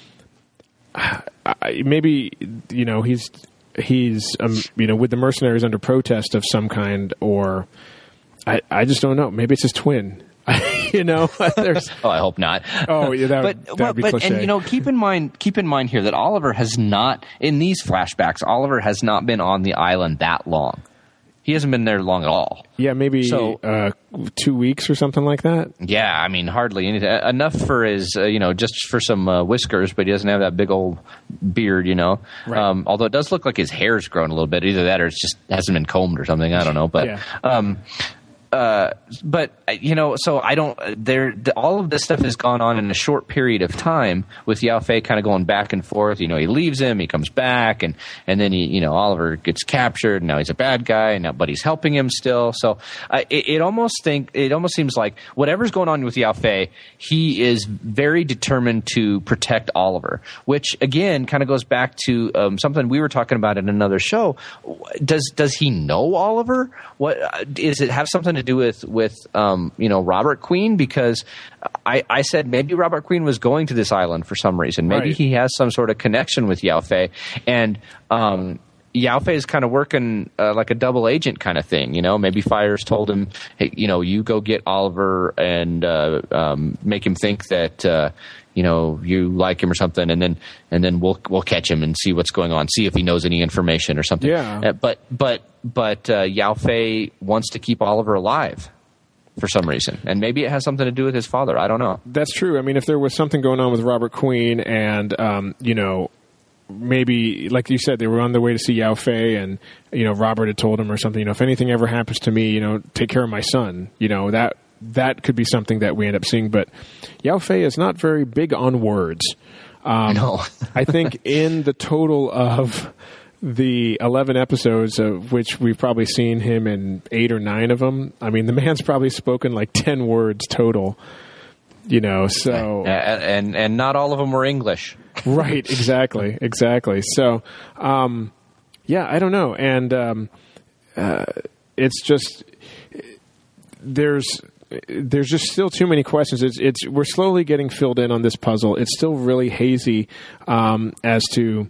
I, maybe you know he's he's um, you know with the mercenaries under protest of some kind, or I I just don't know. Maybe it's his twin. you know, there's oh, I hope not. Oh, yeah, that would- but that would be but cliche. and you know, keep in mind keep in mind here that Oliver has not in these flashbacks. Oliver has not been on the island that long. He hasn't been there long at all. yeah maybe So- uh, two weeks or something like that. Yeah, I mean, hardly anything. Enough for his, uh, you know, just for some uh, whiskers, but he doesn't have that big old beard, you know. Right. Um, although it does look like his hair's grown a little bit. Either that or it's just hasn't been combed or something. I don't know. But, Yeah. um, uh, but uh, you know, so I don't. There, the, all of this stuff has gone on in a short period of time with Yao Fei kind of going back and forth. You know, he leaves him, he comes back, and and then he, you know, Oliver gets captured. And now he's a bad guy, and now but he's helping him still. So uh, it, it almost think it almost seems like whatever's going on with Yao Fei, he is very determined to protect Oliver, which again kind of goes back to um, something we were talking about in another show. Does does he know Oliver? What uh, is it have something to do with with um, you know Robert Queen? Because I, I said maybe Robert Queen was going to this island for some reason. Maybe Right. he has some sort of connection with Yao Fei, and um, Yao Fei is kind of working uh, like a double agent kind of thing. You know, maybe Fires told him, hey, you know, you go get Oliver and uh, um, make him think that. Uh, you know, you like him or something, and then and then we'll we'll catch him and see what's going on, see if he knows any information or something. Yeah. Uh, but but but uh, Yao Fei wants to keep Oliver alive for some reason, and maybe it has something to do with his father. I don't know. That's true. I mean, if there was something going on with Robert Queen, and um, you know, maybe like you said, they were on their way to see Yao Fei, and you know, Robert had told him or something. You know, if anything ever happens to me, you know, take care of my son. You know that. That could be something that we end up seeing, but Yao Fei is not very big on words. Um, No. I think in the total of the eleven episodes, of which we've probably seen him in eight or nine of them, I mean, the man's probably spoken like ten words total. You know, so Uh, and and not all of them were English. Right, exactly, exactly. So, um, yeah, I don't know. And um, uh, it's just, there's there's just still too many questions. It's, it's we're slowly getting filled in on this puzzle. It's still really hazy um, as to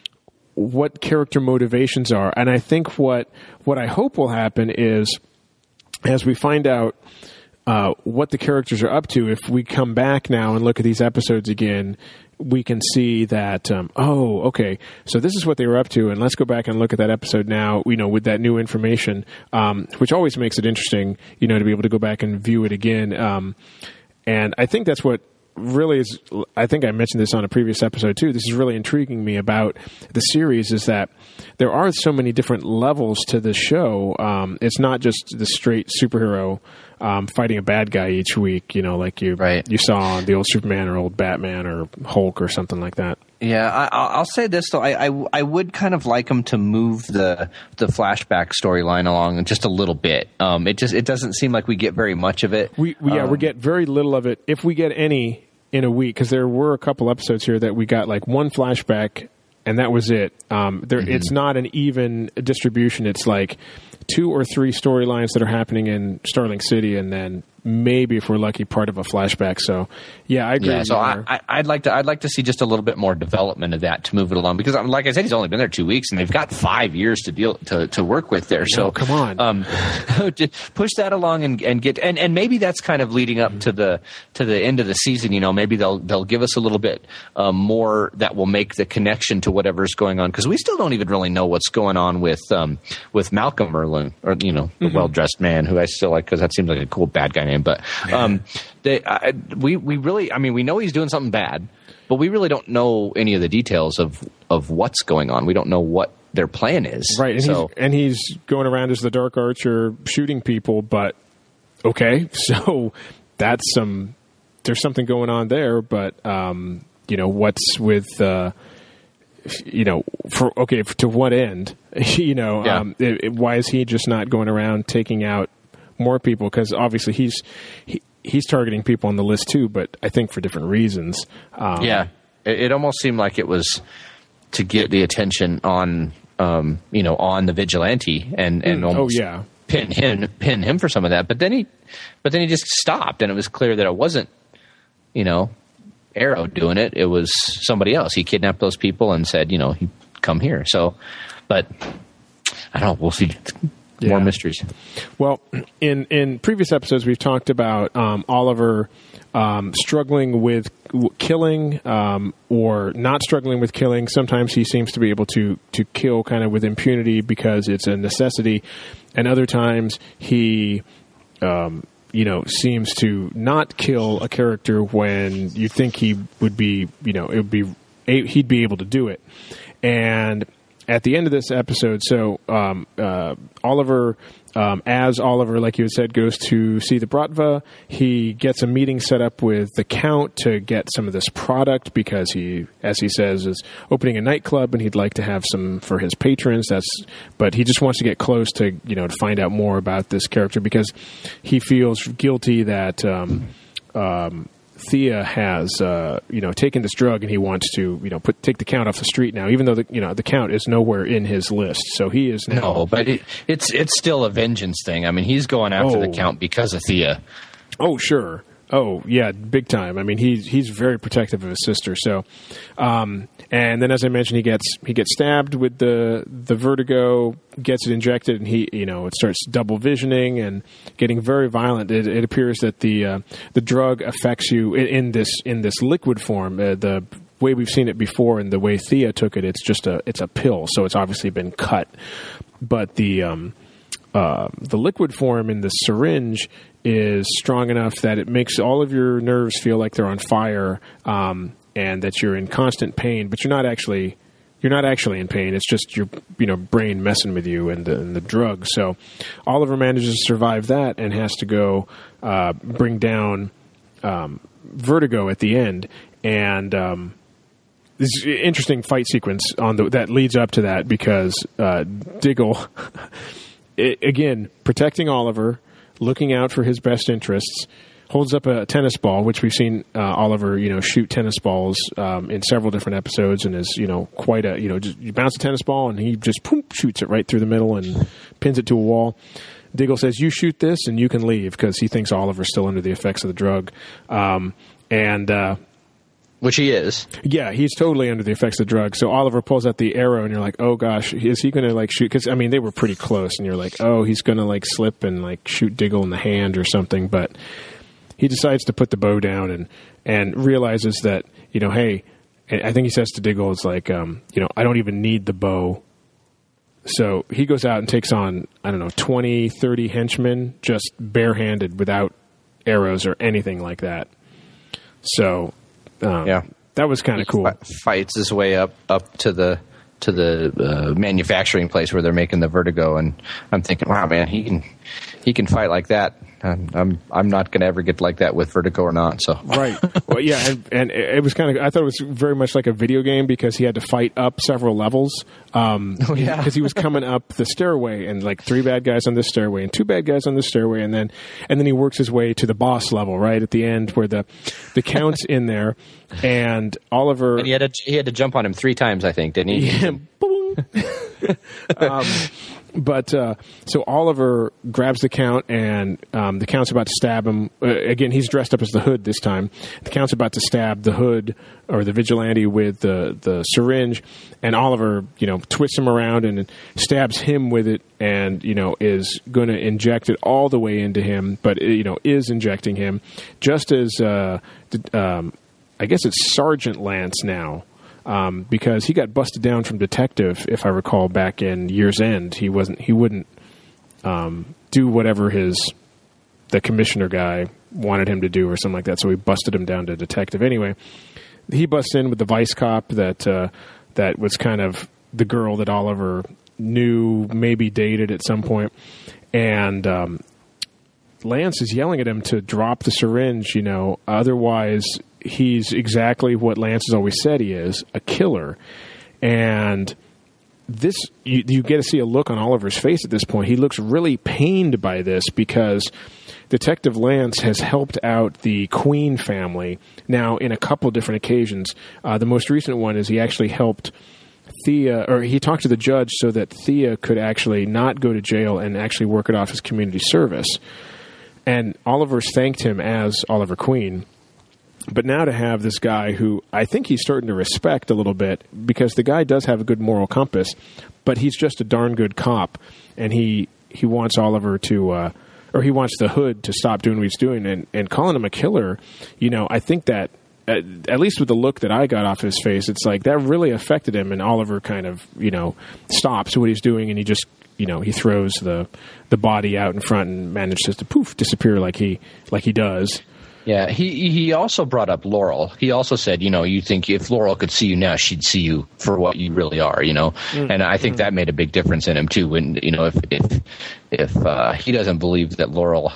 what character motivations are. And I think what what I hope will happen is, as we find out uh, what the characters are up to, if we come back now and look at these episodes again, we can see that, um, oh, okay, so this is what they were up to, and let's go back and look at that episode now, you know, with that new information, um, which always makes it interesting, you know, to be able to go back and view it again. Um, and I think that's what really is, I think I mentioned this on a previous episode too, this is really intriguing me about the series, is that there are so many different levels to the show. Um, it's not just the straight superhero um, fighting a bad guy each week, you know, like you right. you saw on the old Superman or old Batman or Hulk or something like that. Yeah, I, I'll say this though. I, I I would kind of like them to move the the flashback storyline along just a little bit. Um, it just it doesn't seem like we get very much of it. We, we yeah, um, we get very little of it, if we get any in a week, because there were a couple episodes here that we got like one flashback and that was it. Um, there, mm-hmm. It's not an even distribution. It's like two or three storylines that are happening in Starling City, and then maybe, if we're lucky, part of a flashback. So, yeah, I agree. Yeah, with so you I, there. I, I'd like to, I'd like to see just a little bit more development of that to move it along, because, like I said, he's only been there two weeks, and they've got five years to deal to, to work with there. So, no, come on, um, just push that along and, and get, and, and maybe that's kind of leading up to the to the end of the season. You know, maybe they'll they'll give us a little bit um, more that will make the connection to whatever's going on, because we still don't even really know what's going on with um, with Malcolm Merlin, or you know, the mm-hmm. well dressed man who I still like, because that seems like a cool bad guy name, but. Um, They, I, we we really, I mean, we know he's doing something bad, but we really don't know any of the details of, of what's going on. We don't know what their plan is. Right, and, so, he's, and he's going around as the Dark Archer shooting people, but okay, so that's some, there's something going on there, but, um, you know, what's with, uh, you know, for, okay, to what end? you know, yeah. um, it, it, why is he just not going around taking out more people? Because obviously he's, he, he's targeting people on the list too, but I think for different reasons. Um, yeah, it, it almost seemed like it was to get the attention on, um, you know, on the vigilante and, and mm, almost oh, yeah. pin him, pin him for some of that. But then he, but then he just stopped, and it was clear that it wasn't, you know, Arrow doing it. It was somebody else. He kidnapped those people and said, you know, he come here. So, but I don't know. We'll see. Yeah. More mysteries. Well, in, in previous episodes, we've talked about um, Oliver um, struggling with w- killing um, or not struggling with killing. Sometimes he seems to be able to, to kill kind of with impunity because it's a necessity. And other times he, um, you know, seems to not kill a character when you think he would be, you know, it would be, he'd be able to do it. And at the end of this episode, so um, uh, Oliver, um, as Oliver, like you had said, goes to see the Bratva, he gets a meeting set up with the Count to get some of this product because he, as he says, is opening a nightclub and he'd like to have some for his patrons. That's, but he just wants to get close to, you know, to find out more about this character because he feels guilty that um, um, Thea has, uh, you know, taken this drug, and he wants to, you know, put take the Count off the street now. Even though the, you know, the Count is nowhere in his list, so he is now. No, but it, it's it's still a vengeance thing. I mean, he's going after oh. the Count because of Thea. Oh, sure. Oh, yeah, big time. I mean, he's he's very protective of his sister. So, um, and then as I mentioned, he gets he gets stabbed with the the vertigo, gets it injected, and he you know it starts double visioning and getting very violent. It, it appears that the uh, the drug affects you in, in this in this liquid form. Uh, the way we've seen it before, and the way Thea took it, it's just a it's a pill, so it's obviously been cut. But the um, uh, the liquid form in the syringe is strong enough that it makes all of your nerves feel like they're on fire, um, and that you're in constant pain, but you're not actually you're not actually in pain. It's just your you know brain messing with you and the, and the drug. So Oliver manages to survive that and has to go uh, bring down um, Vertigo at the end. And um, this is an interesting fight sequence on the that leads up to that because uh, Diggle, it, again, protecting Oliver, looking out for his best interests, holds up a tennis ball, which we've seen uh, Oliver, you know, shoot tennis balls um, in several different episodes, and is, you know, quite a, you know, just you bounce a tennis ball and he just boom, shoots it right through the middle and pins it to a wall. Diggle says, "You shoot this and you can leave," because he thinks Oliver's still under the effects of the drug, um, and uh, which he is. Yeah, he's totally under the effects of the drug. So Oliver pulls out the arrow, and you're like, "Oh gosh, is he going to like shoot?" Because I mean, they were pretty close, and you're like, "Oh, he's going to like slip and like shoot Diggle in the hand or something," but he decides to put the bow down and, and realizes that, you know, hey, I think he says to Diggle, it's like, um, you know, I don't even need the bow. So he goes out and takes on, I don't know, twenty, thirty henchmen just barehanded without arrows or anything like that. So um, yeah, that was kind of cool. F- fights his way up, up to the to the uh, manufacturing place where they're making the Vertigo, and I'm thinking, wow, man, he can he can fight like that. I'm I'm, I'm not going to ever get like that with Vertigo or not. So right, well, yeah, and, and it was kind of. I thought it was very much like a video game because he had to fight up several levels. Um, oh, yeah, because he was coming up the stairway, and like three bad guys on this stairway and two bad guys on this stairway, and then and then he works his way to the boss level, right at the end where the the Count's in there, and Oliver. And he had to he had to jump on him three times, I think, didn't he? Yeah, boom. um, But uh, so Oliver grabs the Count, and um, the Count's about to stab him. Uh, again, he's dressed up as the Hood this time. The Count's about to stab the Hood or the vigilante with the the syringe, and Oliver, you know, twists him around and stabs him with it, and you know is going to inject it all the way into him, but you know is injecting him just as uh, um, I guess it's Sergeant Lance now. Um, because he got busted down from detective, if I recall, back in Year's End. He wasn't. He wouldn't um, do whatever his the commissioner guy wanted him to do, or something like that. So he busted him down to detective. Anyway, he busts in with the vice cop that uh, that was kind of the girl that Oliver knew, maybe dated at some point, and um, Lance is yelling at him to drop the syringe. You know, otherwise. He's exactly what Lance has always said he is, a killer. And this, you, you get to see a look on Oliver's face at this point. He looks really pained by this because Detective Lance has helped out the Queen family now in a couple different occasions. Uh, the most recent one is he actually helped Thea, or he talked to the judge so that Thea could actually not go to jail and actually work it off as community service. And Oliver's thanked him as Oliver Queen. But now to have this guy who I think he's starting to respect a little bit, because the guy does have a good moral compass, but he's just a darn good cop, and he he wants Oliver to, uh, or he wants the Hood to stop doing what he's doing, and, and calling him a killer, you know, I think that, at, at least with the look that I got off his face, it's like that really affected him, and Oliver kind of, you know, stops what he's doing, and he just, you know, he throws the the body out in front and manages to poof, disappear like he like he does. Yeah, he he also brought up Laurel. He also said, you know, you think if Laurel could see you now, she'd see you for what you really are, you know. Mm-hmm. And I think that made a big difference in him too. When you know, if if if uh, he doesn't believe that Laurel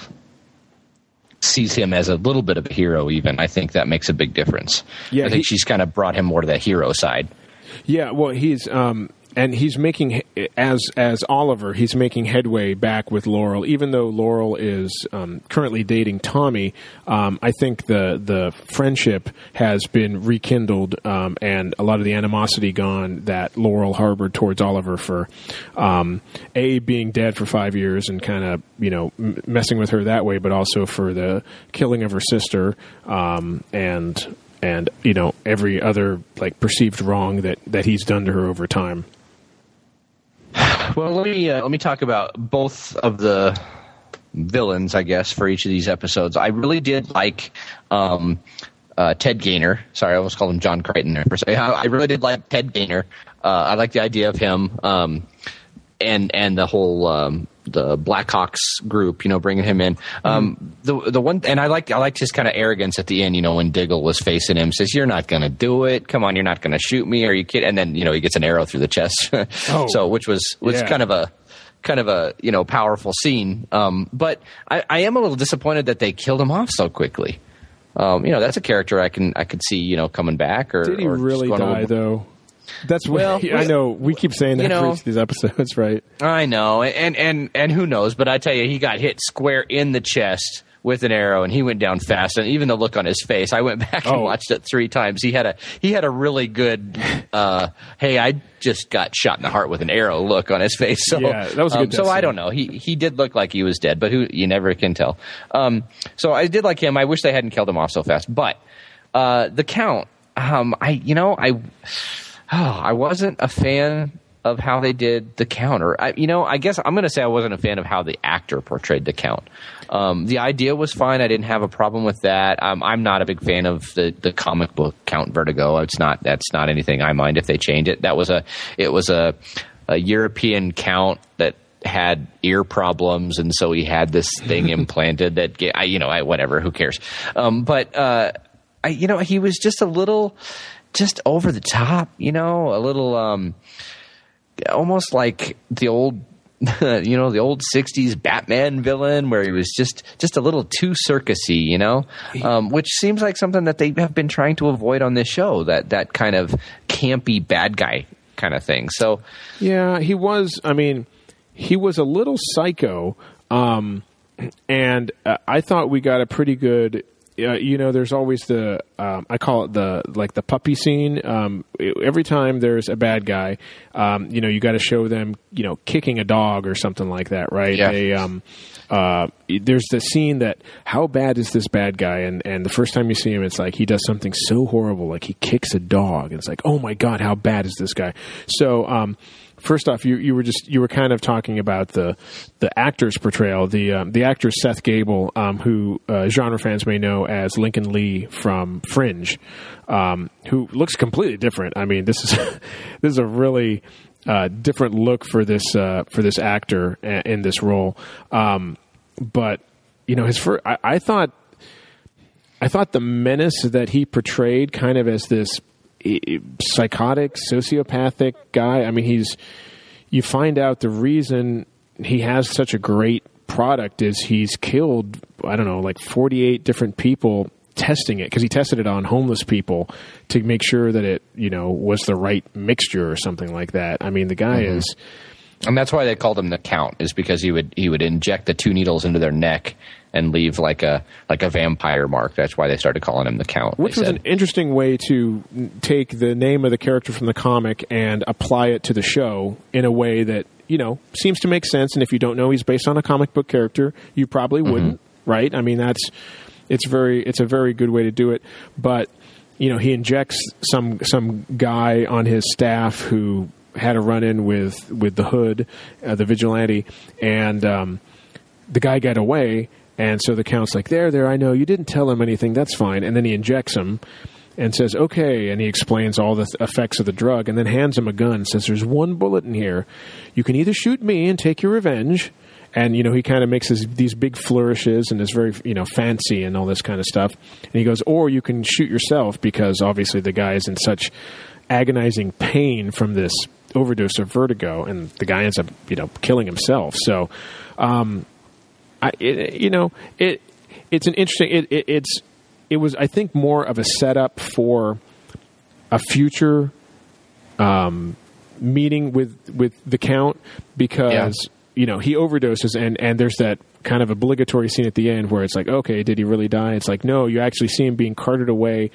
sees him as a little bit of a hero, even, I think that makes a big difference. Yeah, I think he, she's kind of brought him more to that hero side. Yeah, well, he's. Um And he's making, as as Oliver, he's making headway back with Laurel. Even though Laurel is um, currently dating Tommy, um, I think the the friendship has been rekindled, um, and a lot of the animosity gone that Laurel harbored towards Oliver for, um, A, being dead for five years and kind of, you know, m- messing with her that way, but also for the killing of her sister, um, and, and you know, every other, like, perceived wrong that, that he's done to her over time. Well, let me uh, let me talk about both of the villains, I guess, for each of these episodes. I really did like um, uh, Ted Gaynor. Sorry, I almost called him John Crichton there for a second. I really did like Ted Gaynor. Uh, I like the idea of him um, and and the whole um, the Blackhawks group, you know, bringing him in. Um, mm-hmm. The the one, and I liked I liked his kind of arrogance at the end. You know, when Diggle was facing him, says, "You're not going to do it. Come on, you're not going to shoot me. Are you kidding?" And then you know he gets an arrow through the chest. oh, so which was was yeah. kind of a kind of a you know powerful scene. Um, but I, I am a little disappointed that they killed him off so quickly. Um, you know, that's a character I can I could see you know coming back. Or did he or really die though? That's well. What, I know we keep saying that you know, for each of these episodes, right? I know, and and and who knows? But I tell you, he got hit square in the chest with an arrow, and he went down fast. And even the look on his face, I went back and Oh. watched it three times. He had a he had a really good, uh, hey, I just got shot in the heart with an arrow look on his face. So, Yeah, that was a good um, so death I scene. don't know. He he did look like he was dead, but who you never can tell. Um, so I did like him. I wish they hadn't killed him off so fast. But uh, the Count, um, I you know I oh, I wasn't a fan of how they did the Count. Or I, you know, I guess I'm going to say I wasn't a fan of how the actor portrayed the Count. Um, the idea was fine. I didn't have a problem with that. Um, I'm not a big fan of the, the comic book Count Vertigo. It's not that's not anything I mind if they change it. That was a it was a, a European Count that had ear problems, and so he had this thing implanted that ga- I, you know I whatever who cares. Um, but uh, I you know he was just a little just over the top. You know, a little. Um, Almost like the old, you know, the old sixties Batman villain, where he was just just a little too circusy, you know, um, which seems like something that they have been trying to avoid on this show. That that kind of campy bad guy kind of thing. So, Yeah, he was. I mean, he was a little psycho, um, and uh, I thought we got a pretty good. Uh, you know, there's always the um, I call it the like the puppy scene. Um, every time there's a bad guy, um, you know, you got to show them, you know, kicking a dog or something like that, right? Yeah. They, um, uh, there's the scene that how bad is this bad guy? And and the first time you see him, it's like he does something so horrible, like he kicks a dog, and it's like, oh my god, how bad is this guy? So. Um, First off, you, you were just you were kind of talking about the the actor's portrayal. The um, the actor Seth Gable, um, who uh, genre fans may know as Lincoln Lee from Fringe, um, who looks completely different. I mean, this is this is a really uh, different look for this uh, for this actor a- in this role. Um, but you know, his first, I, I thought I thought the menace that he portrayed, kind of as this psychotic, sociopathic guy. I mean, he's. You find out the reason he has such a great product is he's killed, I don't know, like forty-eight different people testing it, because he tested it on homeless people to make sure that it, you know, was the right mixture or something like that. I mean, the guy Mm-hmm. is. and that's why they called him the Count, is because he would he would inject the two needles into their neck and leave like a like a vampire mark. That's why they started calling him the Count. Which was said. an interesting way to take the name of the character from the comic and apply it to the show in a way that, you know, seems to make sense. And if you don't know he's based on a comic book character, you probably wouldn't, mm-hmm. right? I mean, that's it's very it's a very good way to do it. But, you know, he injects some some guy on his staff who had a run-in with, with the Hood, uh, the vigilante, and um, the guy got away. And so the Count's like, there, there, I know. You didn't tell him anything. That's fine. And then he injects him and says, okay. And he explains all the th- effects of the drug and then hands him a gun and says, there's one bullet in here. You can either shoot me and take your revenge. And, you know, he kind of makes his, these big flourishes and is very, you know, fancy and all this kind of stuff. And he goes, or you can shoot yourself, because obviously the guy is in such agonizing pain from this overdose of vertigo. And the guy ends up, you know, killing himself. So, um, I, it, you know, it it's an interesting. It, it it's it was I think more of a setup for a future um, meeting with with the Count, because Yeah. you know he overdoses and and there's that kind of obligatory scene at the end where it's like, okay, did he really die? It's like, no, you actually see him being carted away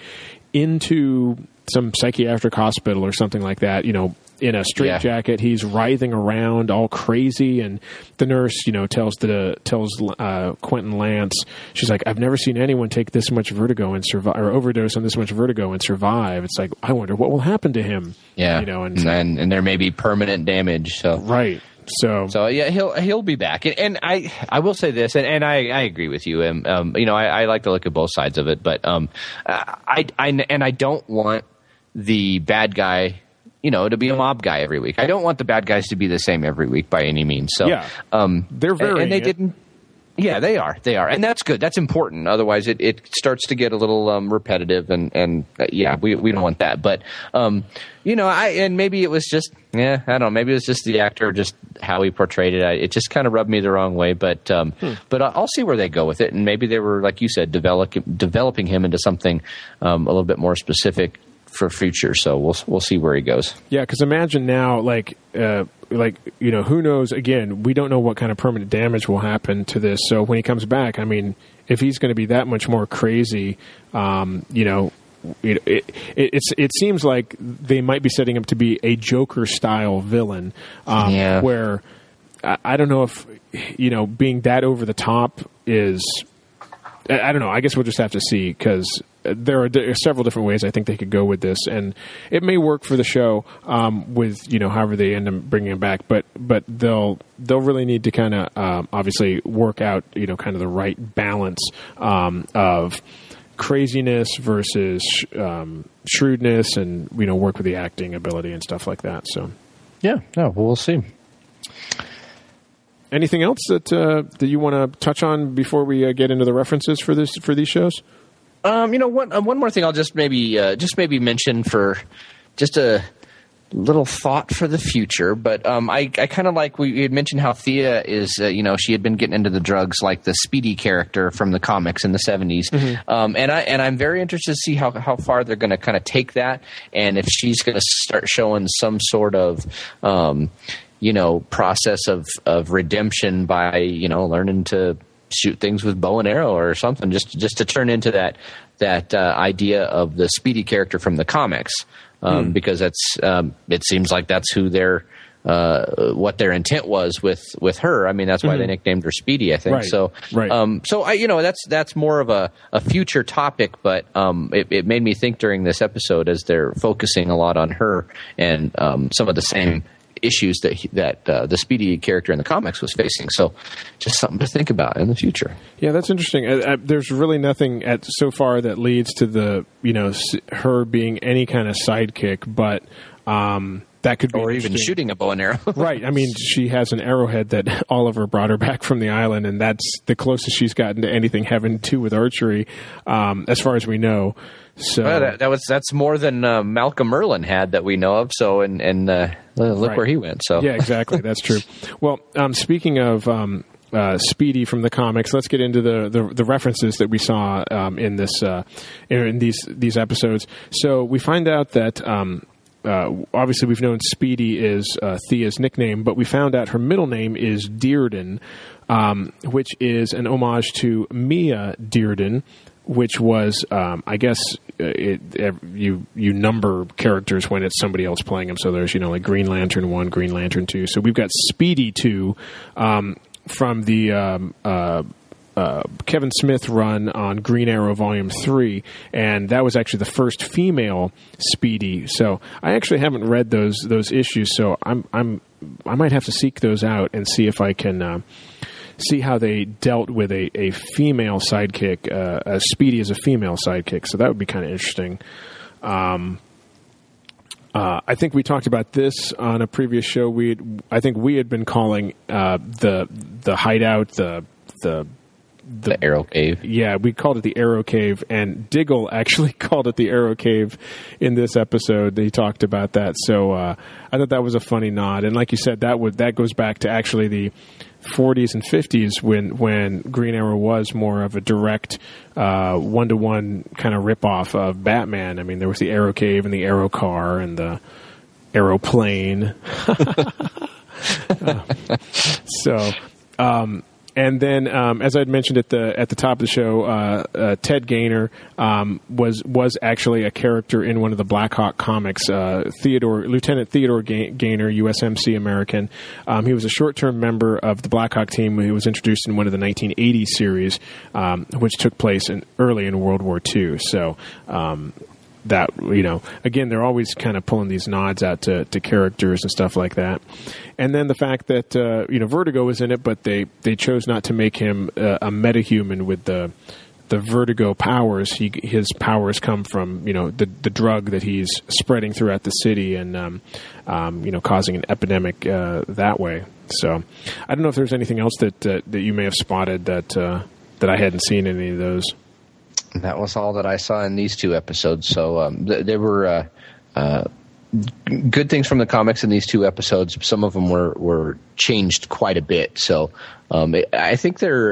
into some psychiatric hospital or something like that. You know. In a straitjacket, yeah. He's writhing around, all crazy, and the nurse, you know, tells the tells uh, Quentin Lance, she's like, "I've never seen anyone take this much vertigo and survive, or overdose on this much vertigo and survive." It's like, I wonder what will happen to him. Yeah, you know, and and, and there may be permanent damage. So right, so so yeah, he'll he'll be back, and, and I I will say this, and, and I, I agree with you, and um, you know, I, I like to look at both sides of it, but um, I I and I don't want the bad guy, you know, to be a mob guy every week. I don't want the bad guys to be the same every week by any means. So yeah, um, they're very and they didn't. Yeah, they are. They are, and that's good. That's important. Otherwise, it, it starts to get a little um, repetitive, and and uh, yeah, we we don't want that. But um, you know, I and maybe it was just yeah, I don't know. Maybe it was just the actor, just how he portrayed it. I, it just kind of rubbed me the wrong way. But um, hmm. but I'll see where they go with it, and maybe they were, like you said, develop, developing him into something um, a little bit more specific for future. So we'll we'll see where he goes. Yeah, because imagine now, like, uh, like you know, who knows? Again, we don't know what kind of permanent damage will happen to this. So when he comes back, I mean, if he's going to be that much more crazy, um, you know. It, it, it, it's, it seems like they might be setting him to be a Joker-style villain, um, yeah. where I, I don't know if, you know, being that over the top is, I, I don't know, I guess we'll just have to see, because there are, there are several different ways I think they could go with this, and it may work for the show um, with, you know, however they end up bringing him back, but but they'll they'll really need to kind of um, obviously work out, you know, kind of the right balance um, of craziness versus um, shrewdness, and you know, work with the acting ability and stuff like that. So, yeah, no, we'll see. Anything else that uh, that you want to touch on before we uh, get into the references for this for these shows? Um, you know, one uh, one more thing I'll just maybe uh, just maybe mention for just a little thought for the future, but um, I, I kind of like we had mentioned how Thea is, uh, you know, she had been getting into the drugs like the Speedy character from the comics in the seventies, mm-hmm. um, and I and I'm very interested to see how how far they're going to kind of take that, and if she's going to start showing some sort of, um, you know, process of of redemption by, you know, learning to shoot things with bow and arrow or something, just just to turn into that that uh, idea of the Speedy character from the comics. Um, mm. Because that's um, it seems like that's who their uh, what their intent was with, with her. I mean, that's why mm-hmm. they nicknamed her Speedy, I think. Right. So, right. Um, so I, you know, that's that's more of a, a future topic, but um, it, it made me think during this episode as they're focusing a lot on her and um, some of the same issues that he, that uh, the Speedy character in the comics was facing. So, just something to think about in the future. Yeah, that's interesting. Uh, uh, there's really nothing at so far that leads to the you know her being any kind of sidekick, but um, that could be or even shooting a bow and arrow. Right. I mean, she has an arrowhead that Oliver brought her back from the island, and that's the closest she's gotten to anything having to do with archery, um, as far as we know. So well, that, that was that's more than uh, Malcolm Merlin had that we know of. So and and uh, look right. where he went. So yeah, exactly, that's true. Well, um, speaking of um, uh, Speedy from the comics, let's get into the the, the references that we saw um, in this uh, in these these episodes. So we find out that. Um, Uh, obviously, we've known Speedy is uh, Thea's nickname, but we found out her middle name is Dearden, um, which is an homage to Mia Dearden, which was, um, I guess, it, it, you you number characters when it's somebody else playing them. So there's, you know, like Green Lantern one, Green Lantern two. So we've got Speedy two um, from the um, uh, Uh, Kevin Smith run on Green Arrow Volume three, and that was actually the first female Speedy. So I actually haven't read those those issues, so I'm I'm I might have to seek those out and see if I can uh, see how they dealt with a, a female sidekick, uh, as Speedy as a female sidekick. So that would be kind of interesting. Um, Uh, I think we talked about this on a previous show. We I think we had been calling uh, the the hideout the the The, the Arrow Cave. Yeah, we called it the Arrow Cave, and Diggle actually called it the Arrow Cave in this episode. They talked about that, so uh, I thought that was a funny nod. And like you said, that would that goes back to actually the forties and fifties when when Green Arrow was more of a direct one to one kind of ripoff of Batman. I mean, there was the Arrow Cave and the Arrow Car and the Aeroplane. uh, so. Um, And then, um, as I'd mentioned at the at the top of the show, uh, uh, Ted Gaynor um, was was actually a character in one of the Blackhawk comics. Uh, Theodore Lieutenant Theodore Gaynor, U S M C American. Um, he was a short term member of the Blackhawk team. He was introduced in one of the nineteen eighty series, um, which took place in, early in World War Two. So. Um, That, you know, again, they're always kind of pulling these nods out to, to characters and stuff like that. And then the fact that, uh, you know, Vertigo was in it, but they, they chose not to make him uh, a metahuman with the the Vertigo powers. He, his powers come from, you know, the the drug that he's spreading throughout the city and, um, um, you know, causing an epidemic uh, that way. So I don't know if there's anything else that uh, that you may have spotted that uh, that I hadn't seen in any of those. That was all that I saw in these two episodes. So um, th- there were uh, uh, good things from the comics in these two episodes. Some of them were, were changed quite a bit. So um, it, I think they're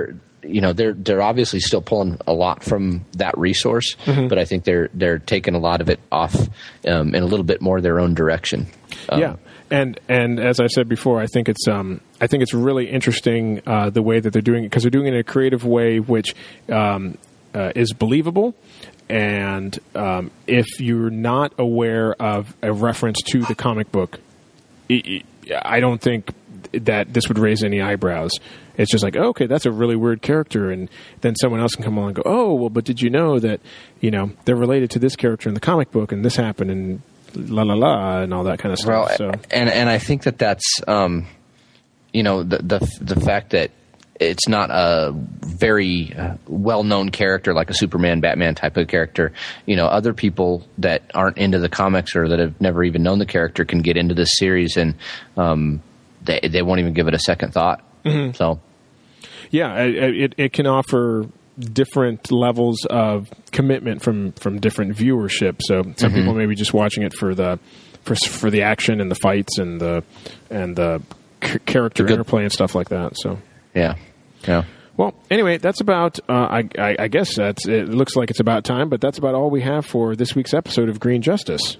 you know, they're they're obviously still pulling a lot from that resource, mm-hmm. but I think they're they're taking a lot of it off um, in a little bit more their own direction. Um, yeah, and and as I said before, I think it's um I think it's really interesting uh, the way that they're doing it, because they're doing it in a creative way, which um, uh, is believable. And um, if you're not aware of a reference to the comic book, it, it, I don't think that this would raise any eyebrows. It's just like, oh, okay, that's a really weird character, and then someone else can come along and go, oh, well, but did you know that, you know, they're related to this character in the comic book, and this happened, and la la la, and all that kind of stuff. Well, so. and and I think that that's, um, you know, the the the fact that it's not a very uh, well-known character like a Superman, Batman type of character. You know, other people that aren't into the comics or that have never even known the character can get into this series, and um, they they won't even give it a second thought. Mm-hmm. So, yeah, it it can offer different levels of commitment from, from different viewership. So some mm-hmm. people may be just watching it for the for for the action and the fights and the and the c- character interplay and stuff like that. So yeah, yeah. Well, anyway, that's about. Uh, I, I, I guess that's. It looks like it's about time, but that's about all we have for this week's episode of Green Justice.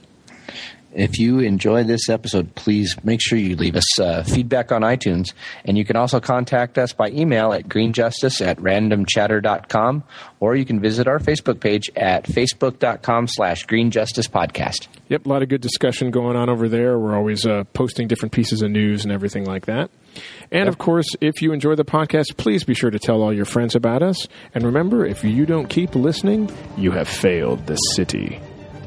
If you enjoyed this episode, please make sure you leave us uh, feedback on iTunes. And you can also contact us by email at greenjustice at randomchatter dot com, or you can visit our Facebook page at facebook.com slash greenjusticepodcast. Yep, a lot of good discussion going on over there. We're always uh, posting different pieces of news and everything like that. And, yep. of course, if you enjoy the podcast, please be sure to tell all your friends about us. And remember, if you don't keep listening, you have failed the city.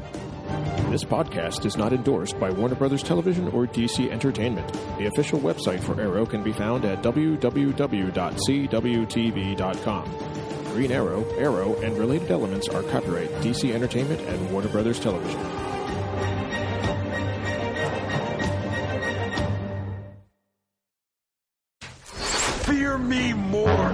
This podcast is not endorsed by Warner Brothers Television or D C Entertainment. The official website for Arrow can be found at w w w dot c w t v dot com. Green Arrow, Arrow, and related elements are copyright D C Entertainment and Warner Brothers Television. Fear me more.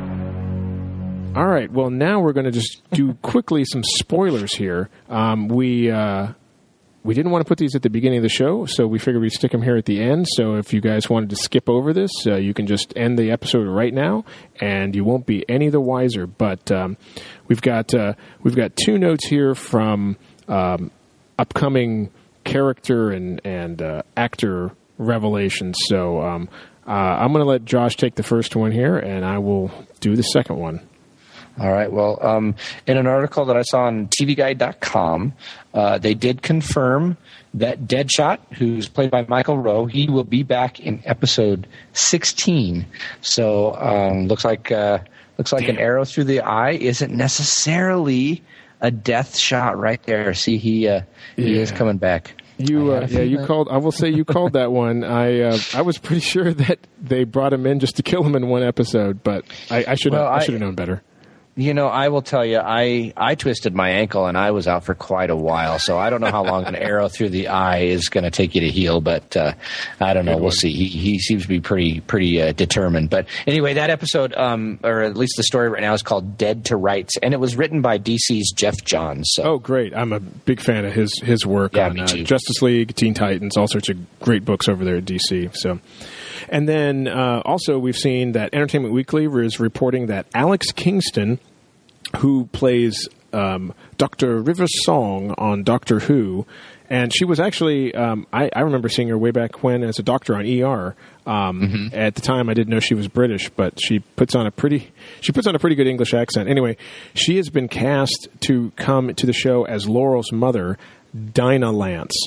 All right. Well, now we're going to just do quickly some spoilers here. Um, we uh, we didn't want to put these at the beginning of the show, so we figured we'd stick them here at the end. So if you guys wanted to skip over this, uh, you can just end the episode right now, and you won't be any the wiser. But um, we've got uh, we've got two notes here from um, upcoming character and and uh, actor revelations. So um, uh, I'm going to let Josh take the first one here, and I will do the second one. All right. Well, um, in an article that I saw on T V Guide dot com, uh, they did confirm that Deadshot, who's played by Michael Rowe, he will be back in episode sixteen. So um, looks like uh, looks like Damn. An arrow through the eye isn't necessarily a death shot right there. See, he uh, he yeah. is coming back. You, uh, yeah, you that. called. I will say you called that one. I, uh, I was pretty sure that they brought him in just to kill him in one episode, but I, I should, well, I, I should have known better. You know, I will tell you, I, I twisted my ankle and I was out for quite a while, so I don't know how long an arrow through the eye is going to take you to heal, but uh, I don't know. Good we'll one. see. He, he seems to be pretty pretty uh, determined. But anyway, that episode, um, or at least the story right now, is called Dead to Rights, and it was written by D C's Jeff Johns. So. Oh, great. I'm a big fan of his, his work yeah, on me uh, too. Justice League, Teen Titans, all sorts of great books over there at D C. So. And then uh, also we've seen that Entertainment Weekly is reporting that Alex Kingston, who plays um, Doctor River Song on Doctor Who, and she was actually um, I, I remember seeing her way back when as a doctor on E R. Um, mm-hmm. At the time, I didn't know she was British, but she puts on a pretty she puts on a pretty good English accent. Anyway, she has been cast to come to the show as Laurel's mother, Dinah Lance.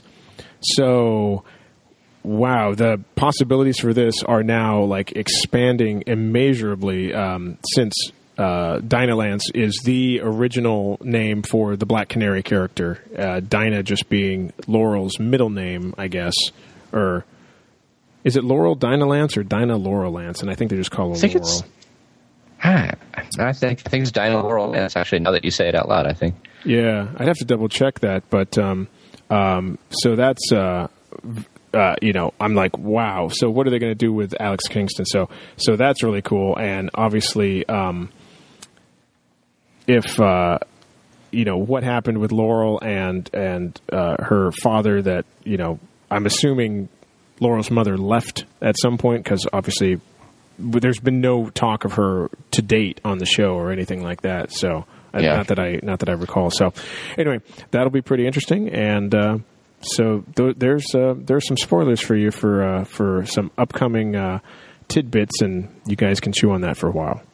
So. Wow, the possibilities for this are now like expanding immeasurably um, since uh, Dinah Lance is the original name for the Black Canary character. Uh, Dinah just being Laurel's middle name, I guess. Or is it Laurel Dinah Lance or Dinah Laurel Lance? And I think they just call her I think Laurel. It's, ah, I think I think it's Dinah Laurel Lance. Actually, now that you say it out loud, I think. Yeah, I'd have to double check that, but um, um, so that's. Uh, Uh, you know, I'm like, wow. So what are they going to do with Alex Kingston? So, so that's really cool. And obviously, um, if uh, you know what happened with Laurel and and uh, her father, that you know, I'm assuming Laurel's mother left at some point because obviously there's been no talk of her to date on the show or anything like that. So uh, Yeah. not that I not that I recall. So anyway, that'll be pretty interesting. And uh, so th- there's uh, there's some spoilers for you for uh, for some upcoming uh, tidbits, and you guys can chew on that for a while.